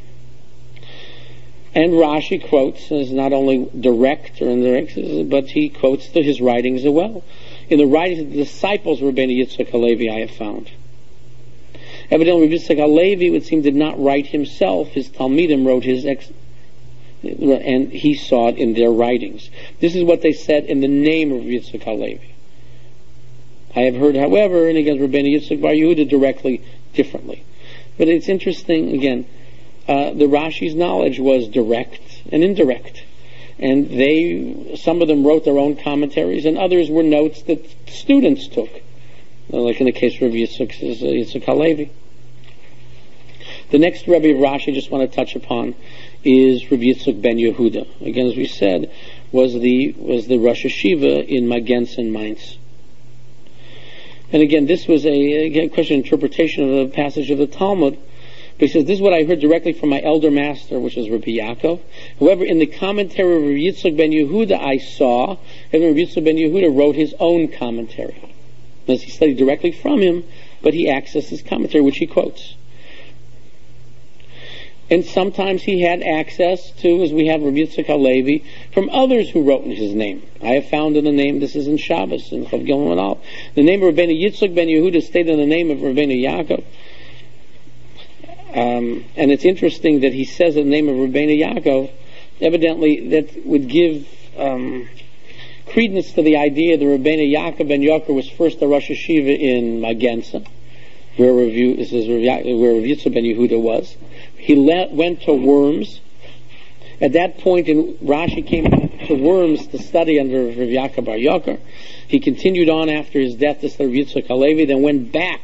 And Rashi quotes, is not only direct or indirect, but he quotes his writings as well. In the writings of the disciples of Rabbeinu Yitzchak Halevi, I have found. Evidently, Rabbi Yitzchak Halevi would seem did not write himself. His Talmidim wrote and he saw it in their writings. This is what they said in the name of Yitzchak Halevi. I have heard, however, and again, Rabbeinu Yitzchak bar Yehuda directly, differently. But it's interesting, again, the Rashi's knowledge was direct and indirect. And some of them wrote their own commentaries, and others were notes that students took, like in the case of Yitzchak Halevi. The next Rebbe of Rashi I just want to touch upon is Rabbi Yitzchak ben Yehuda. Again, as we said, was the Rosh Yeshiva in Magensa and Mainz. And again, this was a question of interpretation of the passage of the Talmud. But he says, this is what I heard directly from my elder master, which is Rabbi Yaakov. However, in the commentary of Rabbi Yitzchak ben Yehuda, I saw that Rabbi Yitzchak ben Yehuda wrote his own commentary. As he studied directly from him, but he accessed his commentary, which he quotes. And sometimes he had access to, as we have Rabbi Yitzchak Halevi, from others who wrote in his name. I have found in the name, this is in Shabbos, in Chav Gimel and Aleph, the name of Rabbeinu Yitzchak ben Yehuda stated in the name of Rabbeinu Yaakov. And it's interesting that he says in the name of Rabbeinu Yaakov, evidently that would give credence to the idea that Rabbeinu Yaakov ben Yoker was first a Rosh Yeshiva in Magensa, where Rav Yitzchak ben Yehuda was. He went to Worms. At that point, Rashi came to Worms to study under Rav Yaakov bar Yoker. He continued on after his death to study Yitzchak Halevi, then went back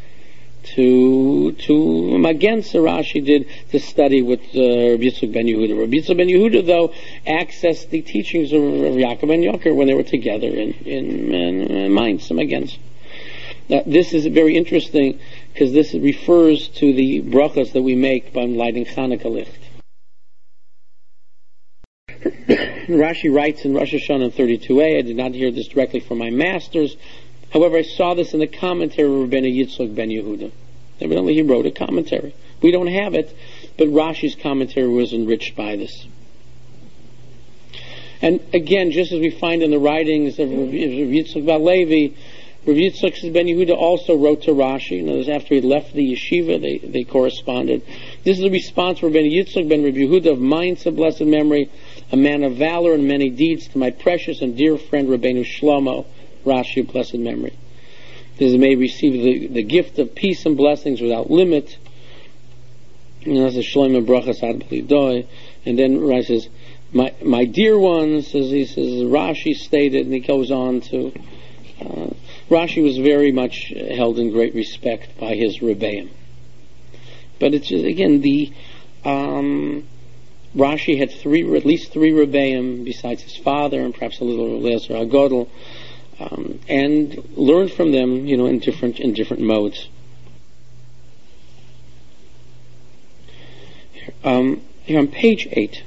to Magensa, Rashi did, to study with Rabbi Yitzchak ben Yehuda. Rabbi Yitzchak ben Yehuda, though, accessed the teachings of Rav Yaakov ben Yoker when they were together in Mainz, Magensa. Now, this is very interesting. because this refers to the brachas that we make by lighting Chanukah licht. Rashi writes in Rosh Hashanah 32a, I did not hear this directly from my masters. However, I saw this in the commentary of Rabbeinu Yitzchak ben Yehuda. Evidently he wrote a commentary. We don't have it, but Rashi's commentary was enriched by this. And again, just as we find in the writings of Rav Yitzchak bar Levi, Rav Yitzchak ben Yehuda also wrote to Rashi. In other words, after he left the yeshiva, they corresponded. This is a response from Rabbeinu Yitzchak ben Rav Yehuda of Mainz of blessed memory, a man of valor and many deeds, to my precious and dear friend Rabbeinu Shlomo, Rashi of blessed memory. This may receive the gift of peace and blessings without limit. That's a Shlomo brachas ad b'lidoi. And then Rashi says, my dear ones, as he says, Rashi stated, and he goes on to, Rashi was very much held in great respect by his Rebbeim. But it's just, again, Rashi had at least three Rebbeim besides his father, and perhaps a little Eliezer HaGodel, and learned from them, in different modes. Here on page 8.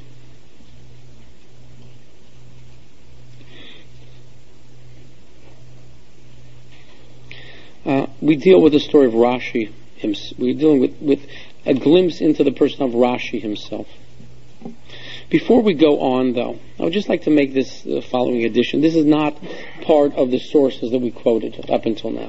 We deal with the story of Rashi. We're dealing with a glimpse into the person of Rashi himself. Before we go on, though, I would just like to make this following addition. This is not part of the sources that we quoted up until now.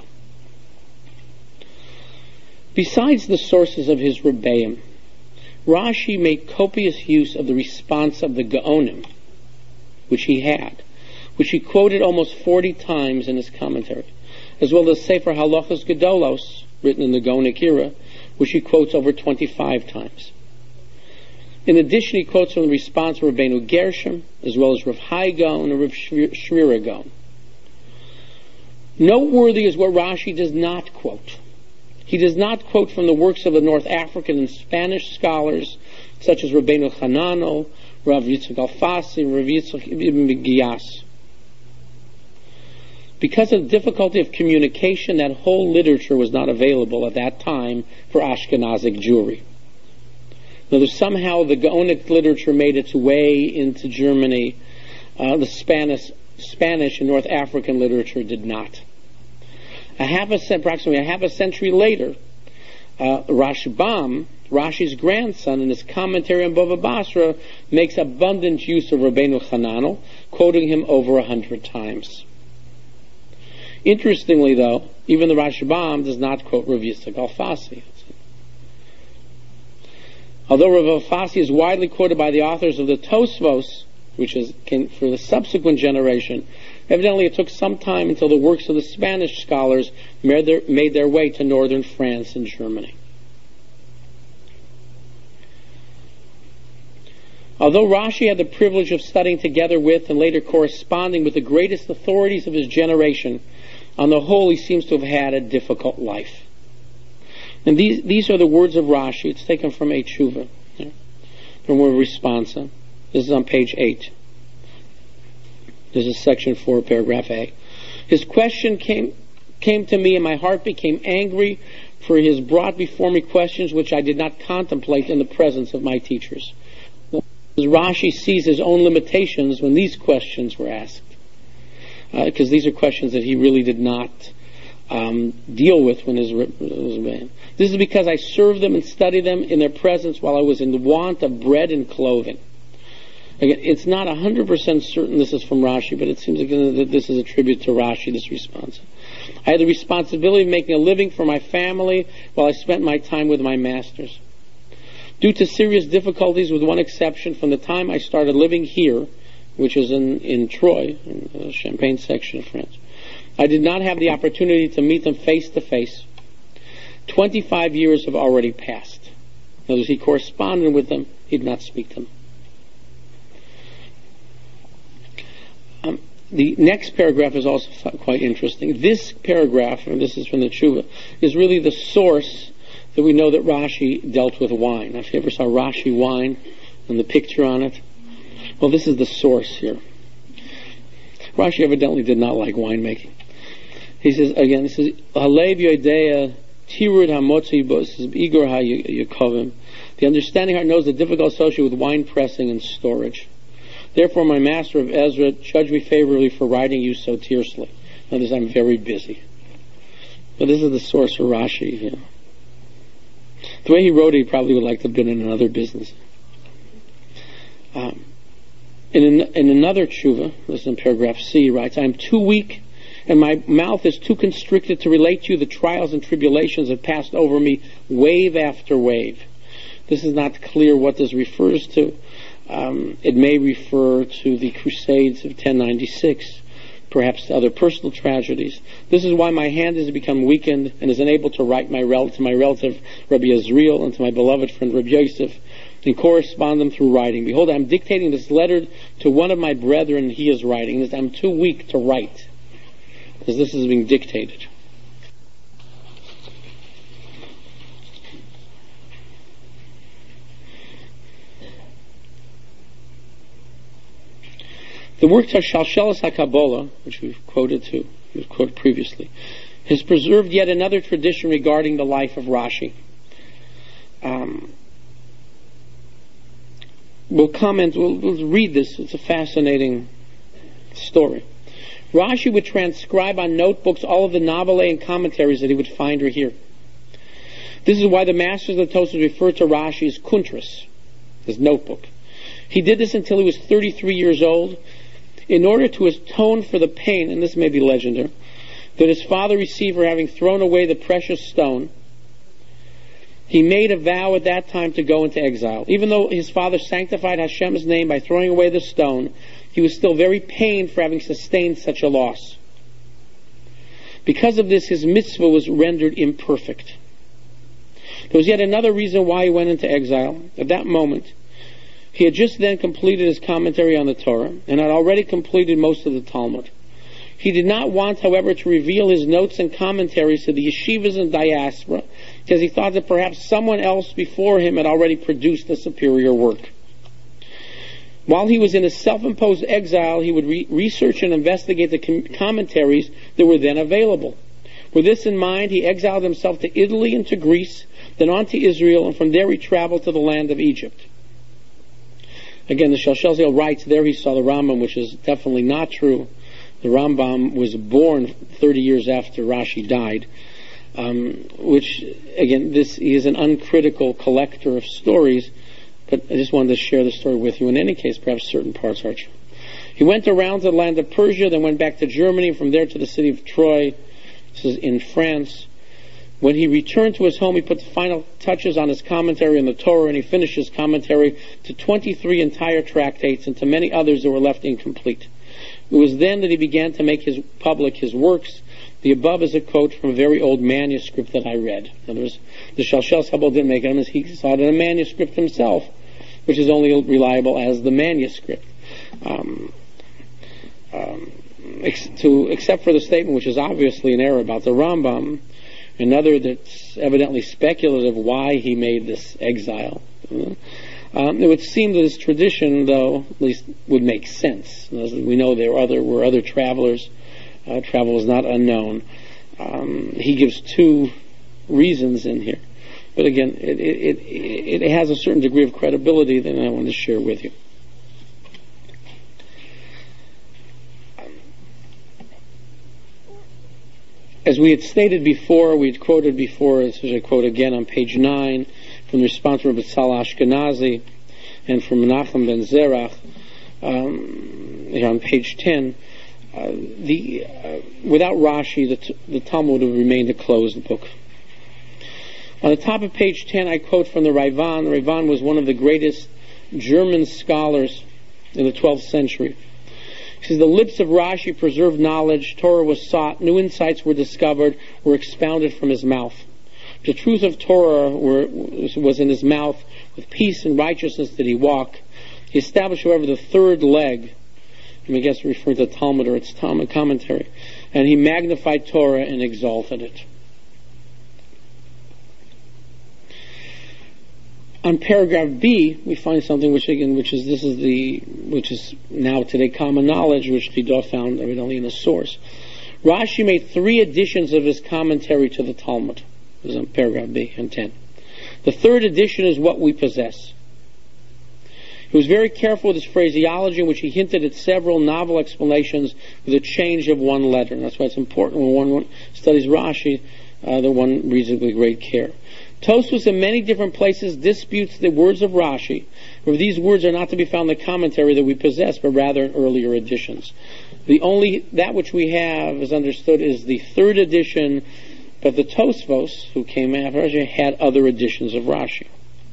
Besides the sources of his Rebbeim, Rashi made copious use of the response of the Gaonim, which he had, which he quoted almost 40 times in his commentary, as well as Sefer Halachos Gedolos, written in the Gaonic era, which he quotes over 25 times. In addition, he quotes from the response of Rabbeinu Gershom, as well as Rav Hai Gaon and Rav Shmira Gaon. Noteworthy is what Rashi does not quote. He does not quote from the works of the North African and Spanish scholars, such as Rabbeinu Hanano, Rav Yitzchak Alfasi, Rav Yitzchak Ibn Giyas. Because of the difficulty of communication, that whole literature was not available at that time for Ashkenazic Jewry. Now, somehow the Gaonic literature made its way into Germany. The Spanish and North African literature did not. Approximately a half a century later, Rashbam, Rashi's grandson, in his commentary on Bava Basra, makes abundant use of Rabbeinu Hananel, quoting him over 100 times. Interestingly, though, even the Rashbam does not quote Rav Yitzchak Alfasi. Although Rav Alfasi is widely quoted by the authors of the Tosfos, which came for the subsequent generation, evidently it took some time until the works of the Spanish scholars made their way to northern France and Germany. Although Rashi had the privilege of studying together with and later corresponding with the greatest authorities of his generation, on the whole he seems to have had a difficult life. And these are the words of Rashi. It's taken from a tshuva, from a responsa. This is on page 8. This is section 4, paragraph A. His question came to me, and my heart became angry, for he has brought before me questions which I did not contemplate in the presence of my teachers. Rashi sees his own limitations when these questions were asked, because these are questions that he really did not deal with when his man. This is because I served them and studied them in their presence while I was in the want of bread and clothing. Again, it's not 100% certain this is from Rashi, but it seems again that this is a tribute to Rashi, this response. I had the responsibility of making a living for my family while I spent my time with my masters. Due to serious difficulties, with one exception, from the time I started living here, which is in Troyes, in the Champagne section of France, I did not have the opportunity to meet them face to face. 25 years have already passed. In other words, he corresponded with them, he did not speak to them. The next paragraph is also quite interesting. This paragraph, and this is from the Tshuva, is really the source that we know that Rashi dealt with wine. Now, if you ever saw Rashi wine and the picture on it, well, this is the source here. Rashi evidently did not like winemaking. He says, Halev Yodea Tirud hamotzi bos igor hayakovim. The understanding heart knows the difficulty associated with wine pressing and storage. Therefore, my master of Ezra, judge me favorably for writing you so tersely. Notice I'm very busy. But this is the source for Rashi. You know. The way he wrote it, he probably would like to have been in another business. In another tshuva, this is in paragraph C, he writes, I am too weak and my mouth is too constricted to relate to you the trials and tribulations that passed over me wave after wave. This is not clear what this refers to. It may refer to the Crusades of 1096, perhaps to other personal tragedies. This is why my hand has become weakened and is unable to write to my relative Rabbi Yezriel and to my beloved friend Rabbi Yosef and correspond them through writing. Behold, I'm dictating this letter to one of my brethren, and he is writing this. I'm too weak to write, because this is being dictated. The work Shalshelas HaKabbalah, which we've quoted previously, has preserved yet another tradition regarding the life of Rashi. We'll read this. It's a fascinating story. Rashi would transcribe on notebooks all of the novellae and commentaries that he would find or hear. This is why the masters of the Tosfos refer to Rashi as Kuntras, his notebook. He did this until he was 33 years old, in order to atone for the pain, and this may be legendary, that his father received for having thrown away the precious stone. He made a vow at that time to go into exile. Even though his father sanctified Hashem's name by throwing away the stone, he was still very pained for having sustained such a loss. Because of this, his mitzvah was rendered imperfect. There was yet another reason why he went into exile. At that moment, he had just then completed his commentary on the Torah and had already completed most of the Talmud. He did not want, however, to reveal his notes and commentaries to the yeshivas and diaspora, because he thought that perhaps someone else before him had already produced a superior work. While he was in a self-imposed exile, he would research and investigate the commentaries that were then available. With this in mind, he exiled himself to Italy and to Greece, then on to Israel, and from there he traveled to the land of Egypt. Again, the Shalshelas writes there he saw the Rambam, which is definitely not true. The Rambam was born 30 years after Rashi died, which, again, he is an uncritical collector of stories, but I just wanted to share the story with you. In any case, perhaps certain parts are true. He went around to the land of Persia, then went back to Germany, from there to the city of Troyes, this is in France. When he returned to his home, he put the final touches on his commentary on the Torah, and he finished his commentary to 23 entire tractates and to many others that were left incomplete. It was then that he began to make public his works. The above is a quote from a very old manuscript that I read. In other words, the Shalshelas HaKabbalah didn't make it unless he saw it in a manuscript himself, which is only reliable as the manuscript. Except for the statement, which is obviously an error about the Rambam, another that's evidently speculative why he made this exile. It would seem that his tradition, though, at least would make sense. As we know there were other travelers. Travel is not unknown. He gives two reasons in here. But again, it has a certain degree of credibility that I want to share with you. As we had stated before, we had quoted before, as I quote again on page 9, from the response from Betzalel Ashkenazi and from Menachem ben Zerach, on page 10, without Rashi, the Talmud would have remained a closed book. On the top of page 10, I quote from the Raivan. The Raivan was one of the greatest German scholars in the 12th century. He says, the lips of Rashi preserved knowledge, Torah was sought, new insights were discovered, were expounded from his mouth. The truth of Torah was in his mouth, with peace and righteousness did he walk. He established, however, the third leg, I guess referring to the Talmud or its Talmud commentary, and he magnified Torah and exalted it. On paragraph B, we find something which is now today common knowledge, which Tidor found evidently in the source. Rashi made 3 editions of his commentary to the Talmud. This is on paragraph B and 10. The third edition is what we possess. He was very careful with his phraseology, in which he hinted at several novel explanations with a change of one letter. And that's why it's important when one studies Rashi that one reads it with great care. Tosfos in many different places disputes the words of Rashi, where these words are not to be found in the commentary that we possess, but rather in earlier editions. That which we have, as understood, is the third edition, but the Tosfos, who came after Rashi, had other editions of Rashi.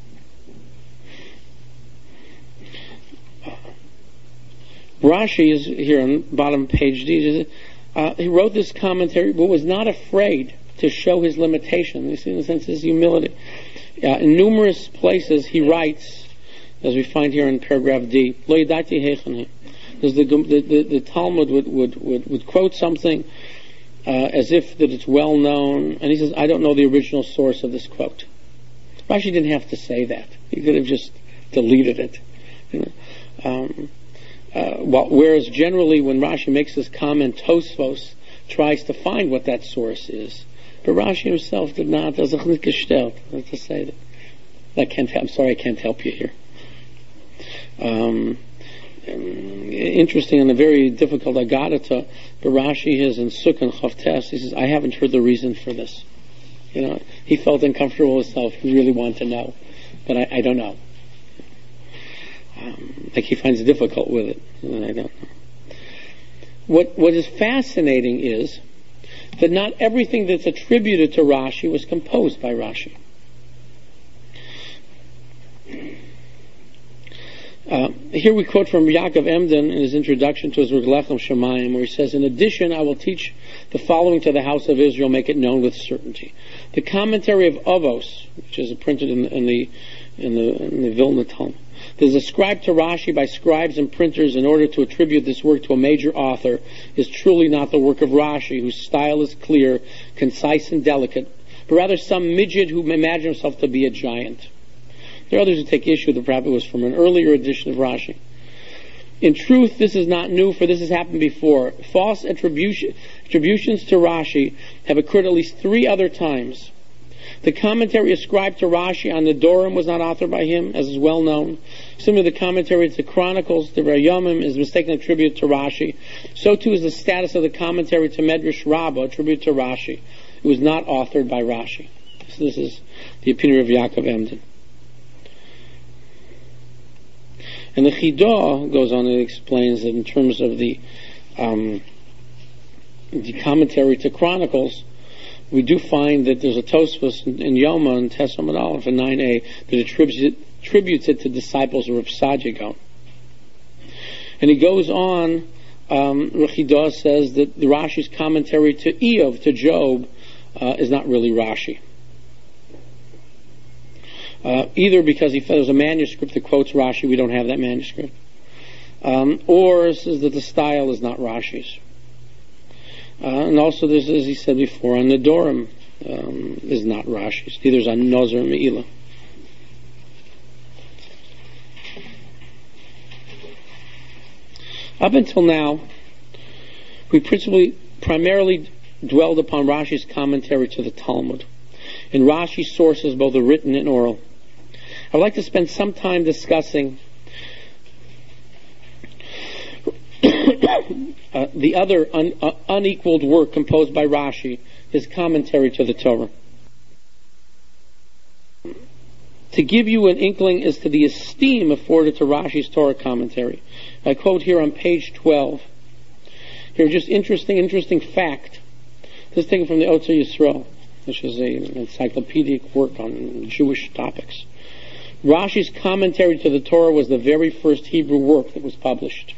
Rashi is here on bottom page D. He wrote this commentary, but was not afraid to show his limitation. You see, in a sense, his humility. In numerous places, he writes, as we find here in paragraph D, Lo yadati heichen. The Talmud would quote something as if that it's well known, and he says, I don't know the original source of this quote. Rashi didn't have to say that. He could have just deleted it. Whereas generally when Rashi makes this comment, Tosfos tries to find what that source is. But Rashi himself did not. There's a chnikgestellt to say that. I'm sorry, I can't help you here. Interesting and a very difficult agadata, but Rashi is in Sukkah Chavtes. He says, I haven't heard the reason for this. He felt uncomfortable with himself. He really wanted to know, but I don't know. Like he finds it difficult with it. I don't know. What is fascinating is that not everything that's attributed to Rashi was composed by Rashi. Here we quote from Yaakov Emden in his introduction to his work Lechem Shemayim, where he says, in addition, I will teach the following to the house of Israel, make it known with certainty. The commentary of Avos, which is printed in the Vilna Talmud, that is ascribed to Rashi by scribes and printers in order to attribute this work to a major author, is truly not the work of Rashi, whose style is clear, concise, and delicate, but rather some midget who imagines himself to be a giant. There are others who take issue that perhaps it was from an earlier edition of Rashi. In truth, this is not new, for this has happened before. False attributions to Rashi have occurred at least 3 other times. The commentary ascribed to Rashi on the Dorim was not authored by him, as is well known. Similarly, the commentary to Chronicles, the Vayomim, is mistaken attributed to Rashi. So too is the status of the commentary to Medrash Rabbah attributed to Rashi. It was not authored by Rashi. So this is the opinion of Yaakov Emden. And the Chidah goes on and explains that in terms of the commentary to Chronicles, we do find that there's a Tosfos in Yoma and Tessamud Aleph in 9a that attributes it to disciples of Rav Saadia Gaon. And he goes on, Chidah says that the Rashi's commentary to Eov, to Job, is not really Rashi. Either because he there's a manuscript that quotes Rashi, we don't have that manuscript, or says that the style is not Rashi's. And also there's, as he said before, on the Dorim is not Rashi's. Neither is on Nozer Me'ilah. Up until now, we primarily dwelled upon Rashi's commentary to the Talmud, and Rashi's sources, both the written and oral. I would like to spend some time discussing the other unequaled work composed by Rashi, his commentary to the Torah. To give you an inkling as to the esteem afforded to Rashi's Torah commentary, I quote here on page 12. Here, just interesting fact. This is taken from the Otzer Yisrael, which is an encyclopedic work on Jewish topics. Rashi's commentary to the Torah was the very first Hebrew work that was published.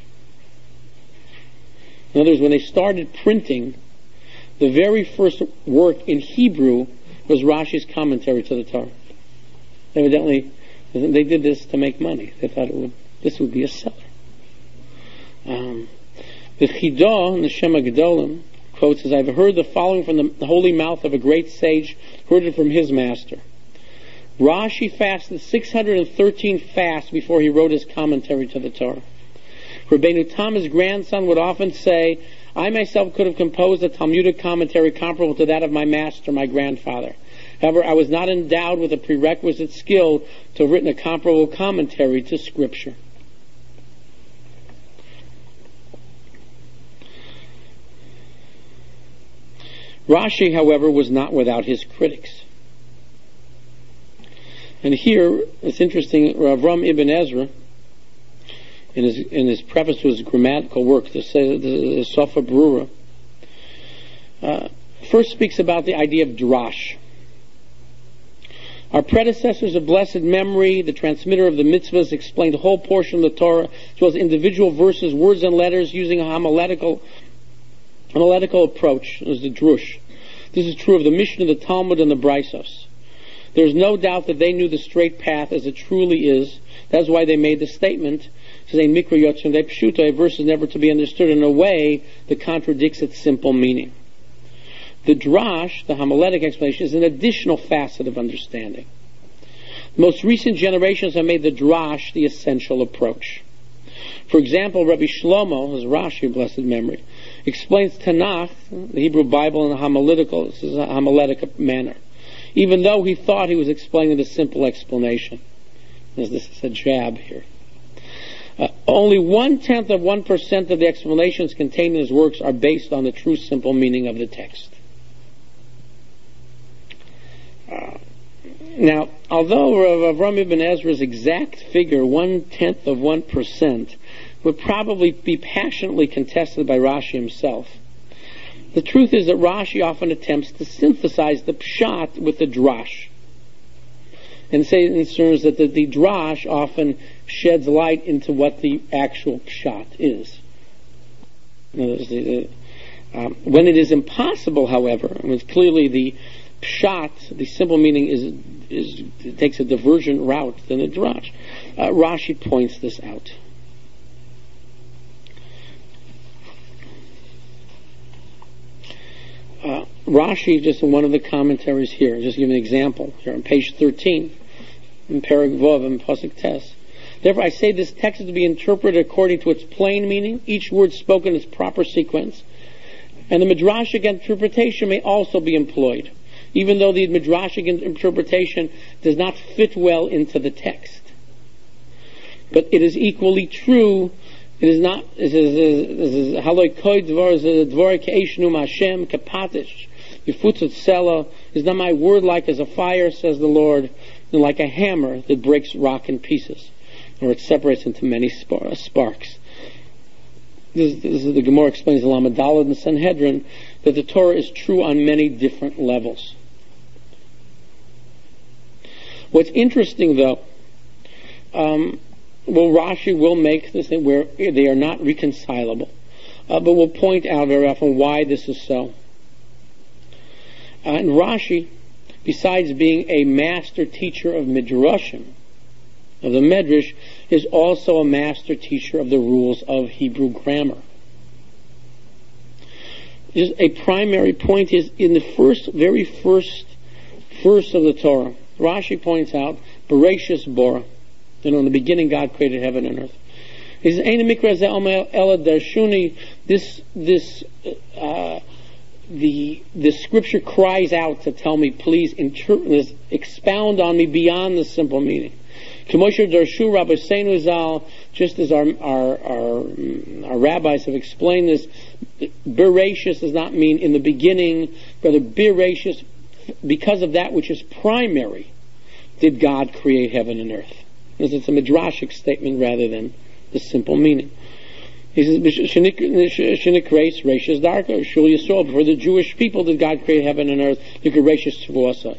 In other words, when they started printing, the very first work in Hebrew was Rashi's commentary to the Torah. Evidently, they did this to make money. They thought this would be a seller. The Chidah in the Shema Gedolim quotes, as I've heard the following from the holy mouth of a great sage, heard it from his master. Rashi fasted 613 fasts before he wrote his commentary to the Torah. Rabbeinu Tam, his grandson, would often say, I myself could have composed a Talmudic commentary comparable to that of my master, my grandfather. However, I was not endowed with a prerequisite skill to have written a comparable commentary to Scripture. Rashi, however, was not without his critics. And here, it's interesting, Avram Ibn Ezra, in his preface to his grammatical work, the Sofa Berura, first speaks about the idea of drash. Our predecessors of blessed memory, the transmitter of the mitzvahs, explained the whole portion of the Torah, as well as individual verses, words and letters, using a homiletical approach, as the drush. This is true of the Mishnah, the Talmud, and the Brisos. There is no doubt that they knew the straight path as it truly is. That's why they made the statement, saying Mikra Yotzim de Pshuto, a verse is never to be understood in a way that contradicts its simple meaning. The drash, the homiletic explanation, is an additional facet of understanding. The most recent generations have made the drash the essential approach. For example, Rabbi Shlomo, his Rashi, blessed memory, explains Tanakh, the Hebrew Bible, in a homiletic manner, even though he thought he was explaining the simple explanation. This is a jab here. Only 0.1% of the explanations contained in his works are based on the true simple meaning of the text. Now, although Avram Ibn Ezra's exact figure, 0.1%, would probably be passionately contested by Rashi himself, the truth is that Rashi often attempts to synthesize the pshat with the drash, and say in terms that the drash often sheds light into what the actual pshat is. When it is impossible, however, clearly the pshat, the simple meaning it takes a divergent route than the drash. Rashi points this out. Rashi, just in one of the commentaries here, just to give an example, here on page 13, in Perek Vov and Pasuk Tes. Therefore I say this text is to be interpreted according to its plain meaning, each word spoken in its proper sequence, and the Midrashic interpretation may also be employed, even though the Midrashic interpretation does not fit well into the text. But it is equally true. It is not. This is haloi koi dvar ke'eshnu Hashem kapatish yifutzot sela. Is not my word like as a fire, says the Lord, and like a hammer that breaks rock in pieces, or it separates into many sparks. This is the Gemara explains in Lamed Daled in the Sanhedrin that the Torah is true on many different levels. What's interesting, though, Rashi will make this thing where they are not reconcilable, but we'll point out very often why this is so. And Rashi, besides being a master teacher of Midrashim, of the Medrash, is also a master teacher of the rules of Hebrew grammar. Just a primary point is in the very first verse of the Torah, Rashi points out, Bereshis Bora, in the beginning God created heaven and earth. He says, Ein mikra ze omer ela darshuni, the scripture cries out to tell me, please expound on me beyond the simple meaning. K'mosher darshu Rabbeinu Zal, just as our rabbis have explained this, Bereshis does not mean in the beginning, rather Bereshis, because of that which is primary, did God create heaven and earth. It's a midrashic statement rather than the simple meaning. He says, Shenikreis Reishis Darka, Shul Yisrael, for the Jewish people did God create heaven and earth, Reishis Tvuosai.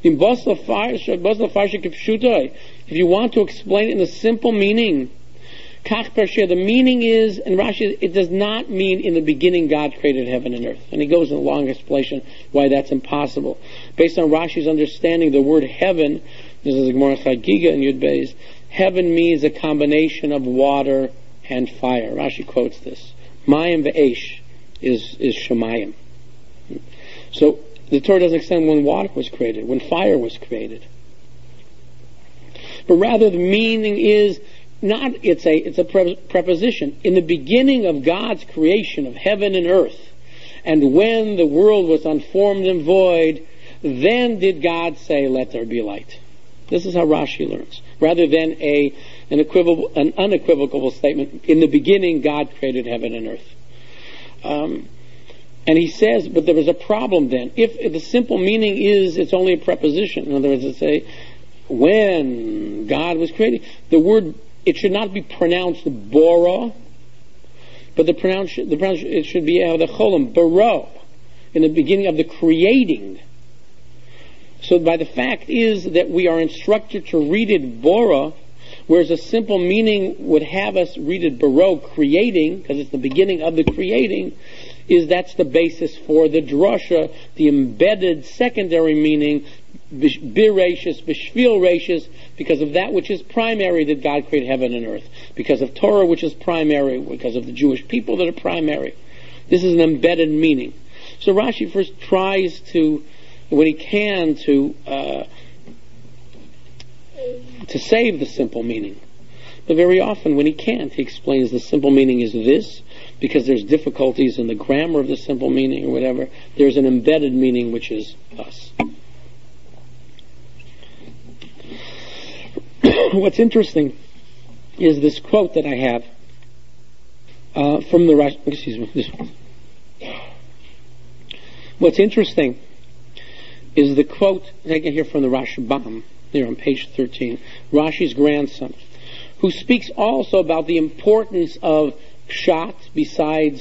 If you want to explain it in the simple meaning, the meaning is, and Rashi, it does not mean in the beginning God created heaven and earth. And he goes in a long explanation why that's impossible. Based on Rashi's understanding, the word heaven, this is the Gemara Chagiga in Yud Beis, heaven means a combination of water and fire. Rashi quotes this. Mayim ve'esh is Shemayim. So the Torah doesn't extend when water was created, when fire was created. But rather the meaning is it's a preposition. In the beginning of God's creation of heaven and earth, and when the world was unformed and void, then did God say, "Let there be light." This is how Rashi learns, rather than an unequivocal statement. In the beginning, God created heaven and earth. And he says, but there was a problem then. If the simple meaning is it's only a preposition, in other words, it's say when God was creating, the word, it should not be pronounced bora, but it should be the cholim, baro, in the beginning of the creating. So by the fact is that we are instructed to read it bora, whereas a simple meaning would have us read it baro, creating, because it's the beginning of the creating, that's the basis for the drasha, the embedded secondary meaning, biracious, bishvil racious, because of that which is primary that God created heaven and earth, because of Torah which is primary, because of the Jewish people that are primary. This is an embedded meaning. So Rashi first tries to, when he can, to save the simple meaning. But very often when he can't, he explains the simple meaning is this, because there's difficulties in the grammar of the simple meaning or whatever. There's an embedded meaning which is thus. What's interesting is this quote that I have from the Rashi. Excuse me, this one. What's interesting is the quote taken here from the Rashbam, there on page 13, Rashi's grandson, who speaks also about the importance of pshat besides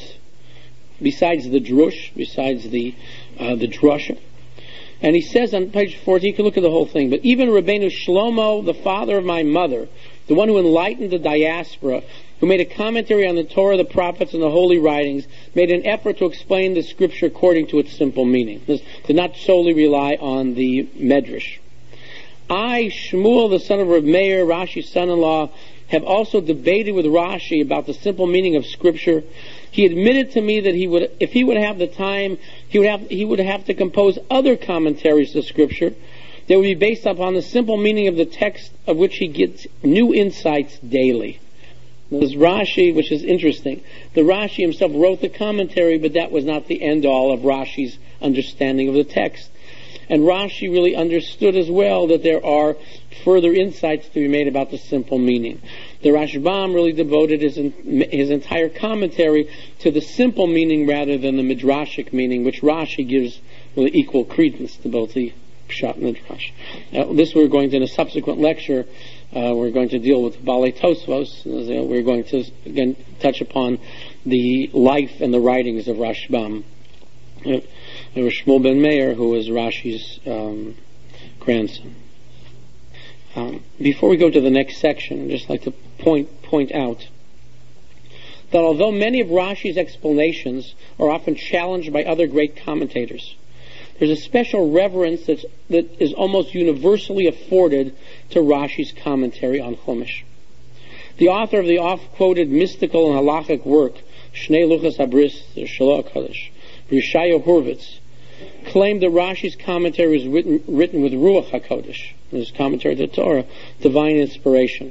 the drush, besides the drasha. And he says on page 14, you can look at the whole thing, but even Rabbeinu Shlomo, the father of my mother, the one who enlightened the diaspora, who made a commentary on the Torah, the prophets, and the holy writings, made an effort to explain the scripture according to its simple meaning, to not solely rely on the medrash. I, Shmuel, the son of Reb Meir, Rashi's son-in-law, have also debated with Rashi about the simple meaning of Scripture. He admitted to me that if he would have the time, he would have to compose other commentaries to Scripture that would be based upon the simple meaning of the text, of which he gets new insights daily. There's Rashi, which is interesting. The Rashi himself wrote the commentary, but that was not the end-all of Rashi's understanding of the text. And Rashi really understood as well that there are further insights to be made about the simple meaning. The Rashbam really devoted his entire commentary to the simple meaning rather than the midrashic meaning, which Rashi gives really equal credence to both the pshat and the drash. This we're going to, in a subsequent lecture, we're going to deal with Balei Tosfos. We're going to again touch upon the life and the writings of Rashbam. There was Shmuel ben Meir, who was Rashi's grandson. Before we go to the next section, I'd just like to point out that although many of Rashi's explanations are often challenged by other great commentators, there's a special reverence that is almost universally afforded to Rashi's commentary on Chumash. The author of the oft-quoted mystical and halachic work, Shnei Luchas Habris, the Shalach HaKadosh, Yeshayahu Hurwitz, claimed that Rashi's commentary was written with Ruach HaKodesh, his commentary to the Torah, divine inspiration.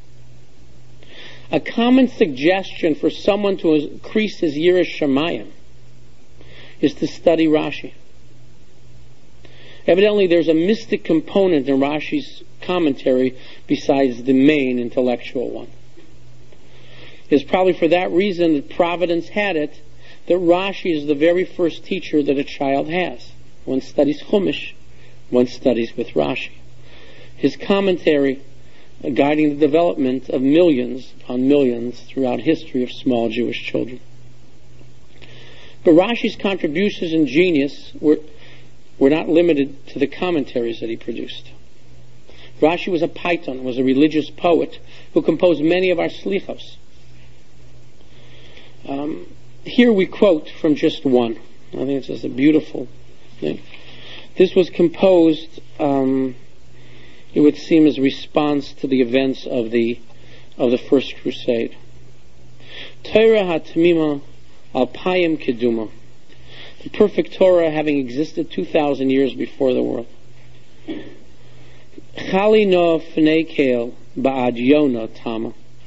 A common suggestion for someone to increase his Yiras Shamayim is to study Rashi. Evidently, there's a mystic component in Rashi's commentary besides the main intellectual one. It's probably for that reason that Providence had it that Rashi is the very first teacher that a child has. One studies Chumash, one studies with Rashi. His commentary guiding the development of millions upon millions throughout history of small Jewish children. But Rashi's contributions and genius were not limited to the commentaries that he produced. Rashi was a paiton, was a religious poet who composed many of our slichos. Here we quote from just one. I think it's just a beautiful thing. This was composed, it would seem, as a response to the events of the First Crusade. Torah ha-tamima al-payim keduma. The perfect Torah having existed 2,000 years before the world. Chali no fnei kel ba'ad yona tama.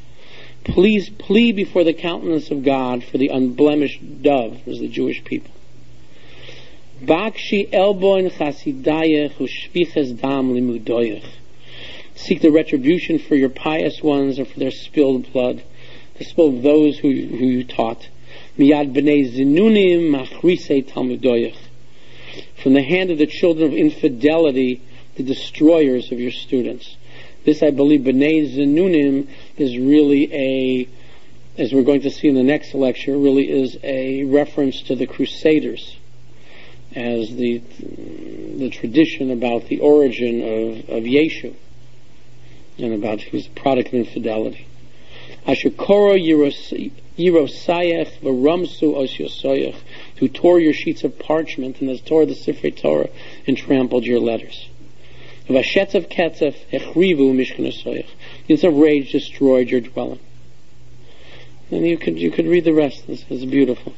Please plead before the countenance of God for the unblemished dove, as the Jewish people. Bakshi elboin chasidayach ushviches dam limudoyach. Seek the retribution for your pious ones or for their spilled blood, the spill of those who you taught. Miyad b'nei zinunim machrisei talmudoyach. From the hand of the children of infidelity, the destroyers of your students. This, I believe, b'nei zinunim is really as we're going to see in the next lecture, really is a reference to the Crusaders, as the tradition about the origin of Yeshu, and about his product of infidelity. Asher koro yirosayach v'ramsu os yosoyach, who tore your sheets of parchment and has tore the Sifrei Torah and trampled your letters. Vashetzav ketzef echrivu mishkan asoyach. Instead of rage, destroyed your dwelling. And you could read the rest. This is beautiful.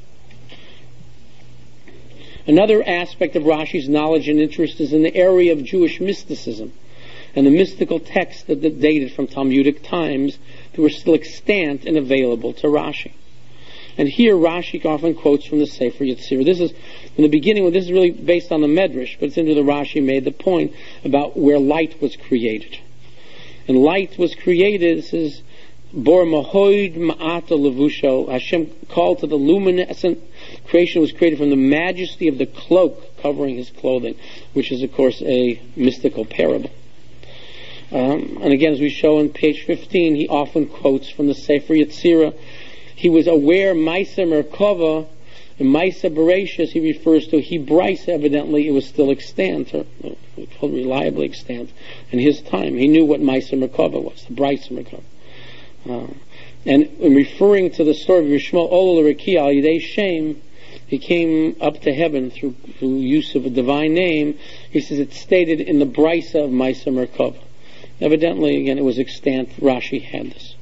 Another aspect of Rashi's knowledge and interest is in the area of Jewish mysticism and the mystical texts that dated from Talmudic times that were still extant and available to Rashi. And here Rashi often quotes from the Sefer Yetzirah. This is, in the beginning, this is really based on the Medrash, but it's into the Rashi made the point about where light was created. And light was created, this is, Bor Mahoid Ma'ata Levusho. Hashem called to the luminescent creation was created from the majesty of the cloak covering his clothing, which is, of course, a mystical parable. And again, as we show on page 15, he often quotes from the Sefer Yetzirah. He was aware Maisa Merkava and Maisa Bereshis he refers to. He Bryce, evidently, it was still extant, or reliably extant, in his time. He knew what Maisa Merkava was, the Bryce Merkava. And in referring to the story of Yishmael Ola Rekia Al Yidei Shem, he came up to heaven through use of a divine name. He says it's stated in the Brisa of Maisa Merkava. Evidently, again, it was extant. Rashi had this.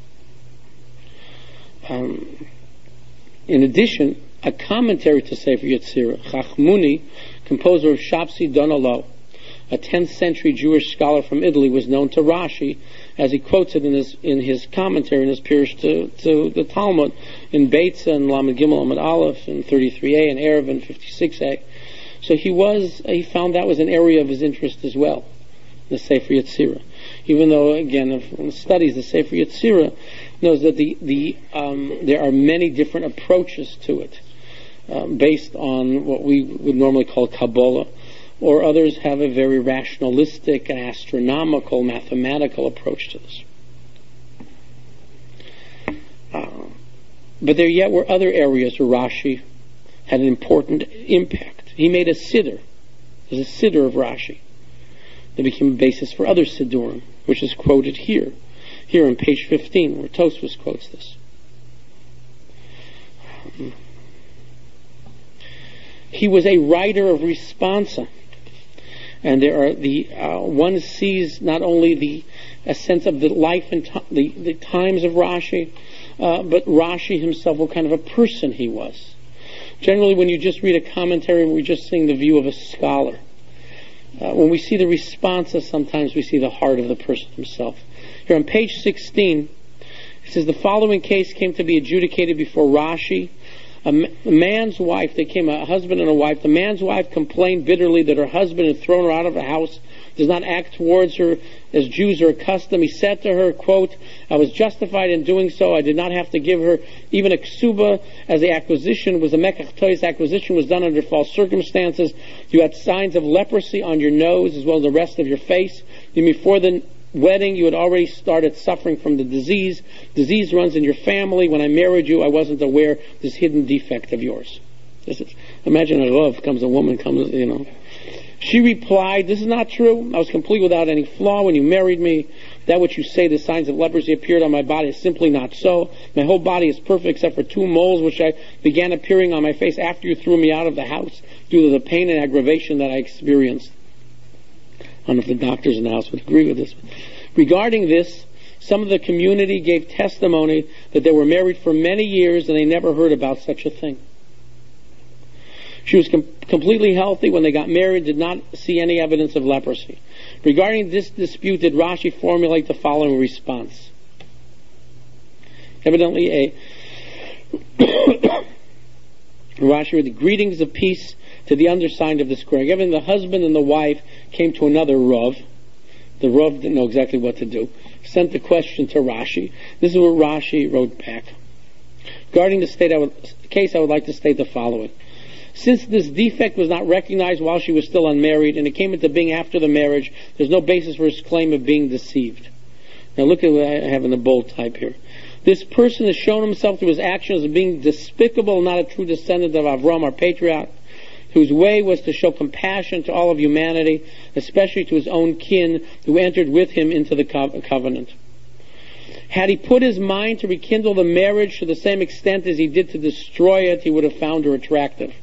In addition, a commentary to Sefer Yetzirah, Chachmuni, composer of Shapsi Donalo, a 10th century Jewish scholar from Italy, was known to Rashi as he quotes it in his commentary, in his Pirush to the Talmud, in Beitza and Lamed Gimel Amud Aleph in 33a and Erev in 56a. So he found that was an area of his interest as well, the Sefer Yetzirah. Even though, again, if studies the Sefer Yetzirah, knows that there are many different approaches to it, based on what we would normally call Kabbalah, or others have a very rationalistic and astronomical, mathematical approach to this. But there yet were other areas where Rashi had an important impact. He made a siddur. There's a siddur of Rashi that became a basis for other siddurim, which is quoted here on page 15, where Tosfos quotes this. He was a writer of responsa, and there are one sees not only a sense of the life and the times of Rashi, but Rashi himself, what kind of a person he was. Generally, when you just read a commentary, we're just seeing the view of a scholar. When we see the responsa, sometimes we see the heart of the person himself. Here on page 16, it says, the following case came to be adjudicated before Rashi. A man's wife, they came, a husband and a wife. The man's wife complained bitterly that her husband had thrown her out of the house, does not act towards her as Jews are accustomed. He said to her, quote, I was justified in doing so. I did not have to give her even a ksuba, as the acquisition was a mekach tois. Acquisition was done under false circumstances. You had signs of leprosy on your nose as well as the rest of your face. Before the wedding, you had already started suffering from the disease. Disease runs in your family. When I married you, I wasn't aware of this hidden defect of yours. Imagine a love comes, a woman comes, She replied, this is not true. I was complete without any flaw when you married me. That which you say, the signs of leprosy appeared on my body, is simply not so. My whole body is perfect except for 2 moles which began appearing on my face after you threw me out of the house due to the pain and aggravation that I experienced. I don't know if the doctors in the house would agree with this. Regarding this, some of the community gave testimony that they were married for many years and they never heard about such a thing. She was completely healthy when they got married, did not see any evidence of leprosy. Regarding this dispute, did Rashi formulate the following response. Evidently Rashi read the greetings of peace to the undersigned of the square. Given the husband and the wife came to another Rav. The Rav didn't know exactly what to do. Sent the question to Rashi. This is what Rashi wrote back. Regarding the case, I would like to state the following. Since this defect was not recognized while she was still unmarried, and it came into being after the marriage, there's no basis for his claim of being deceived. Now look at what I have in the bold type here. This person has shown himself through his actions as being despicable, not a true descendant of Avram, our patriarch, whose way was to show compassion to all of humanity, especially to his own kin who entered with him into the covenant. Had he put his mind to rekindle the marriage to the same extent as he did to destroy it, he would have found her attractive.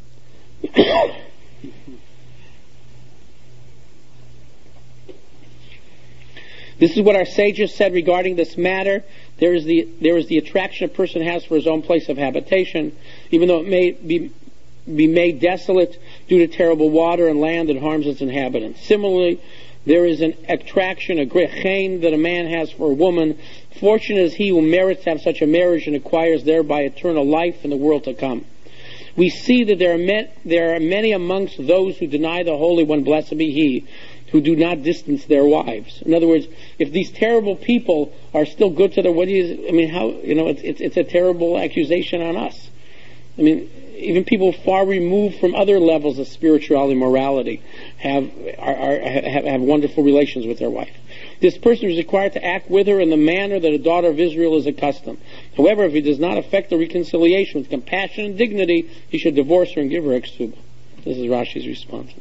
This is what our sages said regarding this matter. There is the attraction a person has for his own place of habitation, even though it may be made desolate due to terrible water and land that harms its inhabitants. Similarly, there is an attraction, a grechen, that a man has for a woman. Fortunate is he who merits to have such a marriage and acquires thereby eternal life in the world to come. We see that there are many amongst those who deny the Holy One, blessed be He, who do not distance their wives. In other words, if these terrible people are still good to their, it's a terrible accusation on us. I mean, even people far removed from other levels of spirituality and morality have wonderful relations with their wife. This person is required to act with her in the manner that a daughter of Israel is accustomed. However, if it does not affect the reconciliation with compassion and dignity, he should divorce her and give her a ksuba. This is Rashi's response.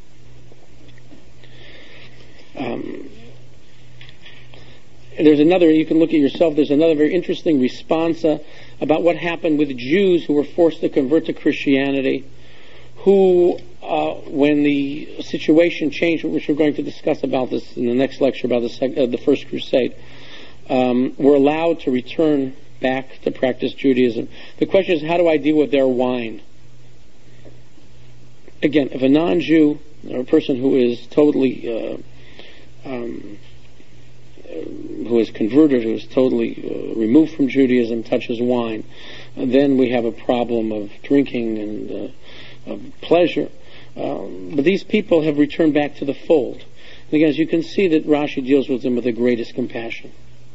There's another, you can look at yourself, there's another very interesting response about what happened with Jews who were forced to convert to Christianity, who, when the situation changed, which we're going to discuss about this in the next lecture about the First Crusade, were allowed to return back to practice Judaism. The question is, how do I deal with their wine? Again, if a non-Jew, or a person who is totally who is converted, who is totally removed from Judaism, touches wine, then we have a problem of drinking and of pleasure. But these people have returned back to the fold. And again, as you can see, that Rashi deals with them with the greatest compassion.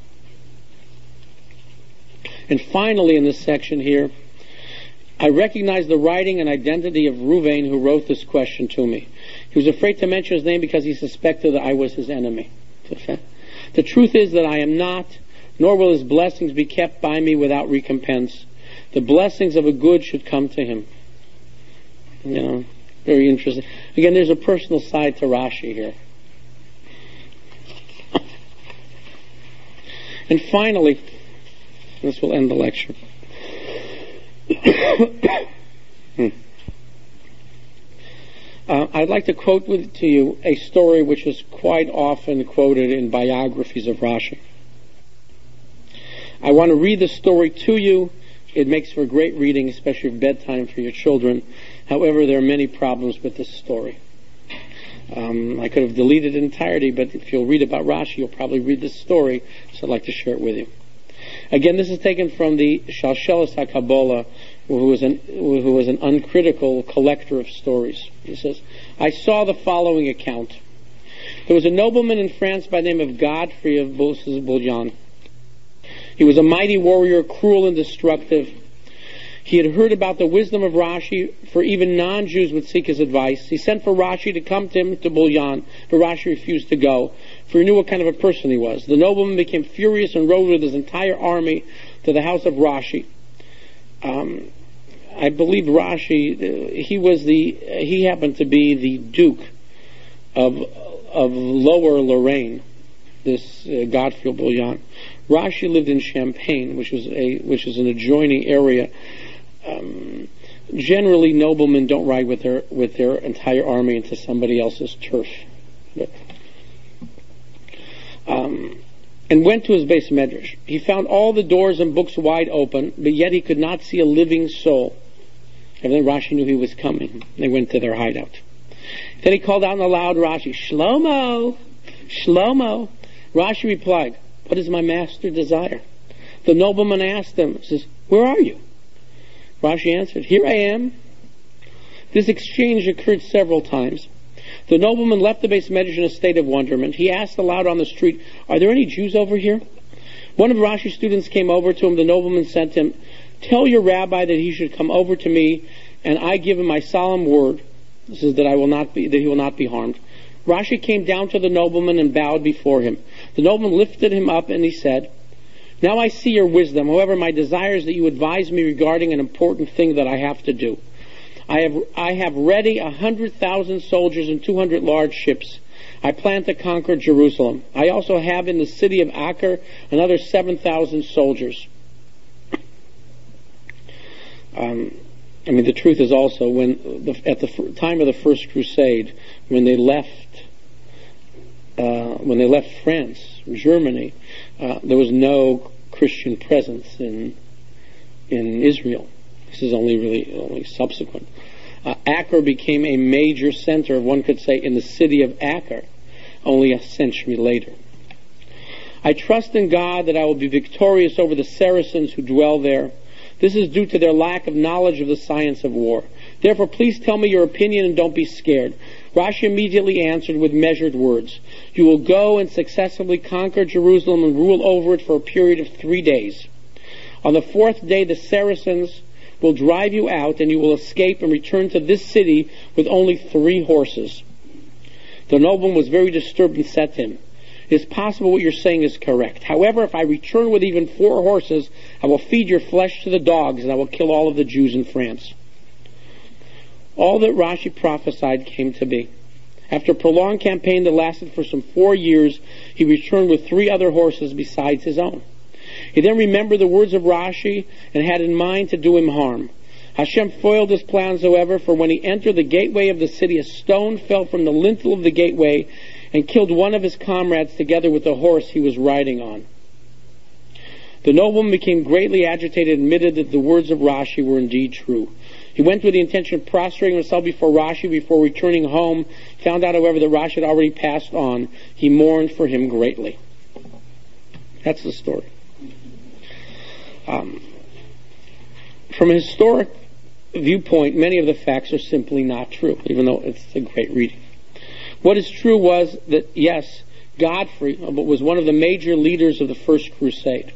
And finally, in this section here, I recognize the writing and identity of Ruvain, who wrote this question to me. He was afraid to mention his name because he suspected that I was his enemy. The truth is that I am not, nor will his blessings be kept by me without recompense. The blessings of a good should come to him. Very interesting. Again, there's a personal side to Rashi here. And finally, this will end the lecture. I'd like to quote to you a story which is quite often quoted in biographies of Rashi. I want to read the story to you. It makes for great reading, especially for bedtime for your children. However, there are many problems with this story. I could have deleted it in entirety, but if you'll read about Rashi, you'll probably read this story, so I'd like to share it with you. Again, this is taken from the Shalshelas HaKabbalah, who was an uncritical collector of stories. He says, I saw the following account. There was a nobleman in France by the name of Godfrey of Bouillon. He was a mighty warrior, cruel and destructive. He had heard about the wisdom of Rashi, for even non-Jews would seek his advice. He sent for Rashi to come to him to Bouillon, but Rashi refused to go, for he knew what kind of a person he was. The nobleman became furious and rode with his entire army to the house of Rashi. I believe Rashi, he happened to be the Duke of Lower Lorraine, this Godfrey of Bouillon. Rashi lived in Champagne, which is an adjoining area. Generally, noblemen don't ride with their entire army into somebody else's turf. And went to his base medrash. He found all the doors and books wide open, but yet he could not see a living soul. And then Rashi knew he was coming. They went to their hideout. Then he called out in a loud Rashi, Shlomo! Shlomo! Rashi replied, what does my master desire? The nobleman asked him, says, "Where are you?" Rashi answered, "Here I am." This exchange occurred several times. The nobleman left the Beis Medrash in a state of wonderment. He asked aloud on the street, "Are there any Jews over here?" One of Rashi's students came over to him. The nobleman sent him, "Tell your rabbi that he should come over to me, and I give him my solemn word," this is that he will not be harmed. Rashi came down to the nobleman and bowed before him. The nobleman lifted him up and he said, "Now I see your wisdom. However, my desire is that you advise me regarding an important thing that I have to do. I have ready 100,000 soldiers and 200 large ships. I plan to conquer Jerusalem. I also have in the city of Acre another 7,000 soldiers." The truth is also, at the time of the First Crusade, when they left France, Germany, there was no Christian presence in Israel. This is only subsequent. Acre became a major center, one could say, in the city of Acre, only a century later. "I trust in God that I will be victorious over the Saracens who dwell there. This is due to their lack of knowledge of the science of war. Therefore, please tell me your opinion and don't be scared." Rashi immediately answered with measured words, "You will go and successfully conquer Jerusalem and rule over it for a period of 3 days. On the 4th day, the Saracens will drive you out, and you will escape and return to this city with only 3 horses." The nobleman was very disturbed and said to him, "It is possible what you're saying is correct. However, if I return with even 4 horses, I will feed your flesh to the dogs, and I will kill all of the Jews in France." All that Rashi prophesied came to be. After a prolonged campaign that lasted for some 4 years, he returned with 3 other horses besides his own. He then remembered the words of Rashi and had in mind to do him harm. Hashem foiled his plans, however, for when he entered the gateway of the city, a stone fell from the lintel of the gateway and killed one of his comrades together with the horse he was riding on. The nobleman became greatly agitated and admitted that the words of Rashi were indeed true. He went with the intention of prostrating himself before Rashi before returning home. Found out, however, that Rashi had already passed on. He mourned for him greatly. That's the story. From a historic viewpoint, many of the facts are simply not true, even though it's a great reading. What is true was that, yes, Godfrey was one of the major leaders of the First Crusade.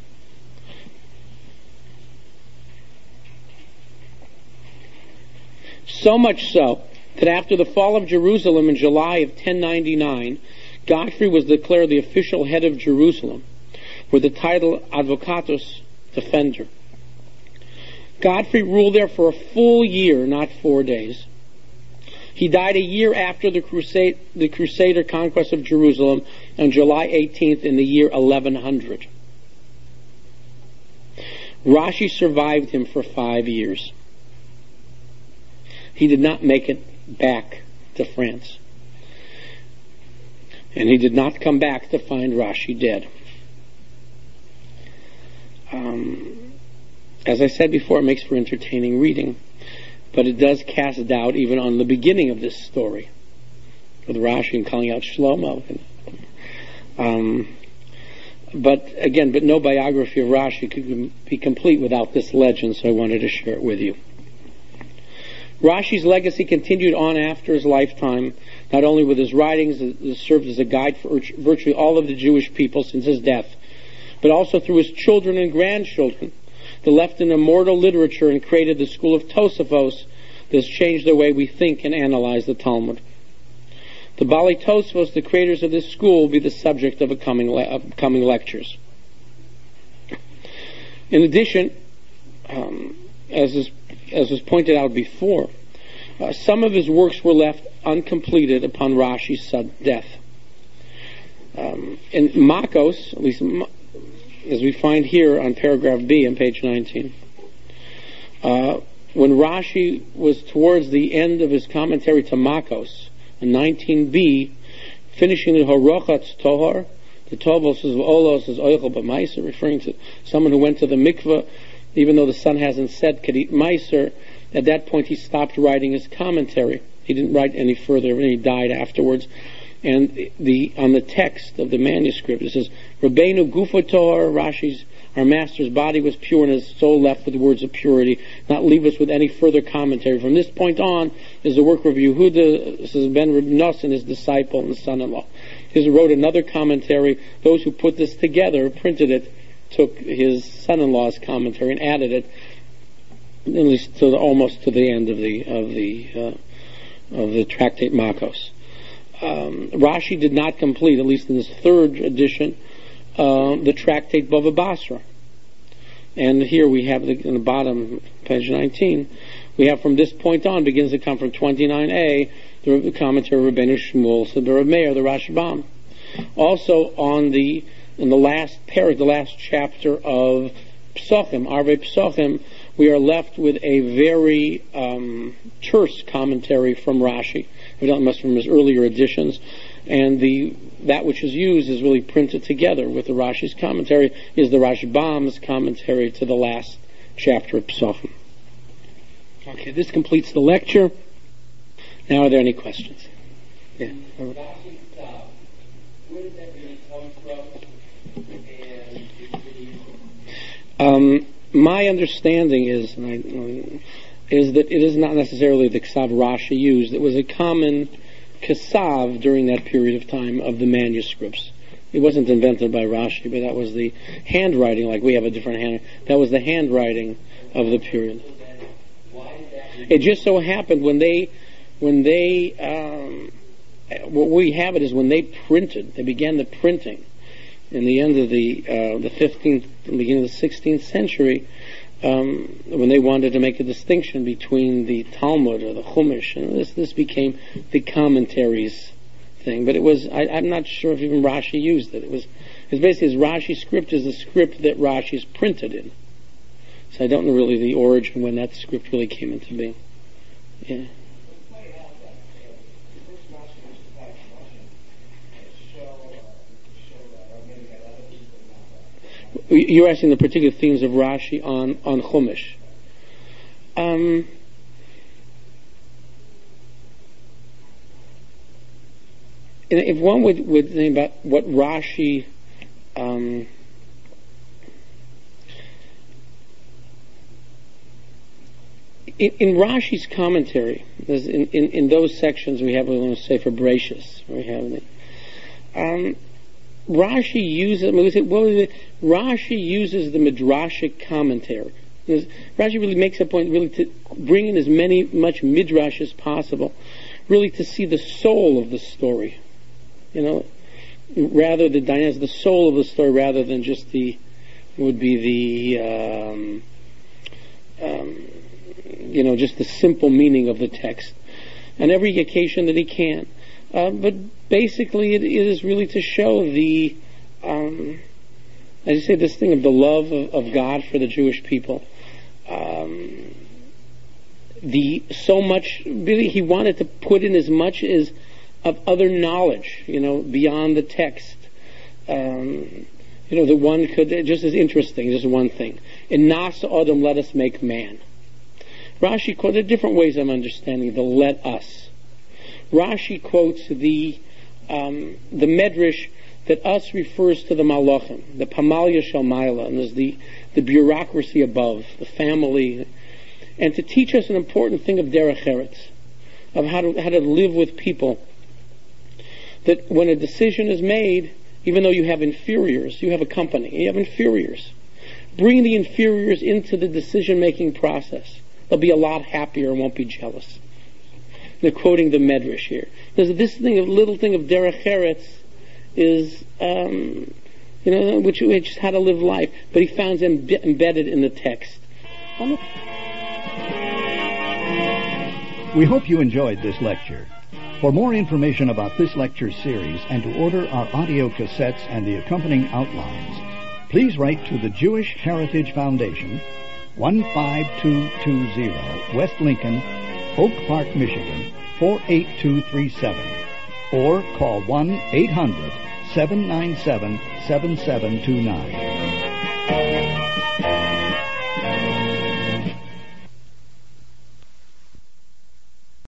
So much so that after the fall of Jerusalem in July of 1099, Godfrey was declared the official head of Jerusalem with the title Advocatus, Defender. Godfrey ruled there for a full year, not 4 days. He died a year after the Crusader conquest of Jerusalem on July 18th in the year 1100. Rashi survived him for 5 years. He did not make it back to France. And he did not come back to find Rashi dead. As I said before, it makes for entertaining reading, but it does cast doubt even on the beginning of this story, with Rashi and calling out Shlomo. But no biography of Rashi could be complete without this legend, so I wanted to share it with you. Rashi's legacy continued on after his lifetime, not only with his writings that served as a guide for virtually all of the Jewish people since his death, but also through his children and grandchildren that left an immortal literature and created the school of Tosafos that has changed the way we think and analyze the Talmud. The Bali Tosafos, the creators of this school, will be the subject of coming lectures. In addition, as was pointed out before, some of his works were left uncompleted upon Rashi's death. In Makos, at least as we find here on paragraph B on page 19, when Rashi was towards the end of his commentary to Makos, in 19b, finishing the Horochatz Tohar, the Tovos of Olos is Oichel B'Maiser, referring to someone who went to the mikveh, even though the sun hasn't set, could eat Meiser. At that point he stopped writing his commentary. He didn't write any further, and he died afterwards. And on the text of the manuscript, it says, Rabbeinu Gufotor, Rashi's, Our Master's body was pure and his soul left with words of purity, not leave us with any further commentary. From this point on is the work of Yehuda, this is Ben Reb Nosson, his disciple and son-in-law. He wrote another commentary. Those who put this together, printed it, took his son-in-law's commentary and added it, at least to almost to the end of the tractate Makos. Rashi did not complete, at least in his third edition, the tractate Bava Basra. And here we have in the bottom, page 19, we have from this point on, begins to come from 29a, the commentary of Rabbeinu Shmuel, the Reb Meir, the Rashbam. Also in the last parak, the last chapter of Psachim, Arvei Psachim, we are left with a very terse commentary from Rashi, evidently from his earlier editions, and that which is used is really printed together with the Rashi's commentary, is the Rashbam's commentary to the last chapter of Psachim. Okay, this completes the lecture. Now, are there any questions? Yeah. Where did that really come from? My understanding is that it is not necessarily the Ksav Rashi used. It was a common Ksav during that period of time of the manuscripts. It wasn't invented by Rashi, but that was the handwriting, like we have a different hand. That was the handwriting of the period. It just so happened when they what we have it is when they began the printing in the end of the 15th, the beginning of the 16th century, when they wanted to make a distinction between the Talmud or the Chumash, and this became the commentaries thing. But it was, I'm not sure if even Rashi used it. It's basically, Rashi script is the script that Rashi is printed in. So I don't know really the origin when that script really came into being. Yeah. You're asking the particular themes of Rashi on Chumash. If one would think about what Rashi in Rashi's commentary, in those sections we have a little Sefer Bereshis, we have the Rashi uses the midrashic commentary. Rashi really makes a point really to bring in much midrash as possible, really to see the soul of the story, rather than the soul of the story, rather than just just the simple meaning of the text, on every occasion that he can. But basically, it is really to show as you say, this thing of the love of God for the Jewish people. So much, really, he wanted to put in as much as of other knowledge, beyond the text. That one could, just as interesting, just one thing. In Nasa Adam, let us make man. Rashi quotes, there are different ways of understanding the let us. Rashi quotes the medrash that us refers to the malachim, the pamalia shalmaila, and there's the bureaucracy above, the family, and to teach us an important thing of derech eretz, of how to live with people. That when a decision is made, even though you have inferiors, you have a company, you have inferiors. Bring the inferiors into the decision-making process. They'll be a lot happier and won't be jealous. They're quoting the Medrash here. Because this little thing of derech eretz is, which is how to live life. But he found embedded in the text. We hope you enjoyed this lecture. For more information about this lecture series and to order our audio cassettes and the accompanying outlines, please write to the Jewish Heritage Foundation, 15220 West Lincoln, Oak Park, Michigan, 48237, or call 1-800-797-7729.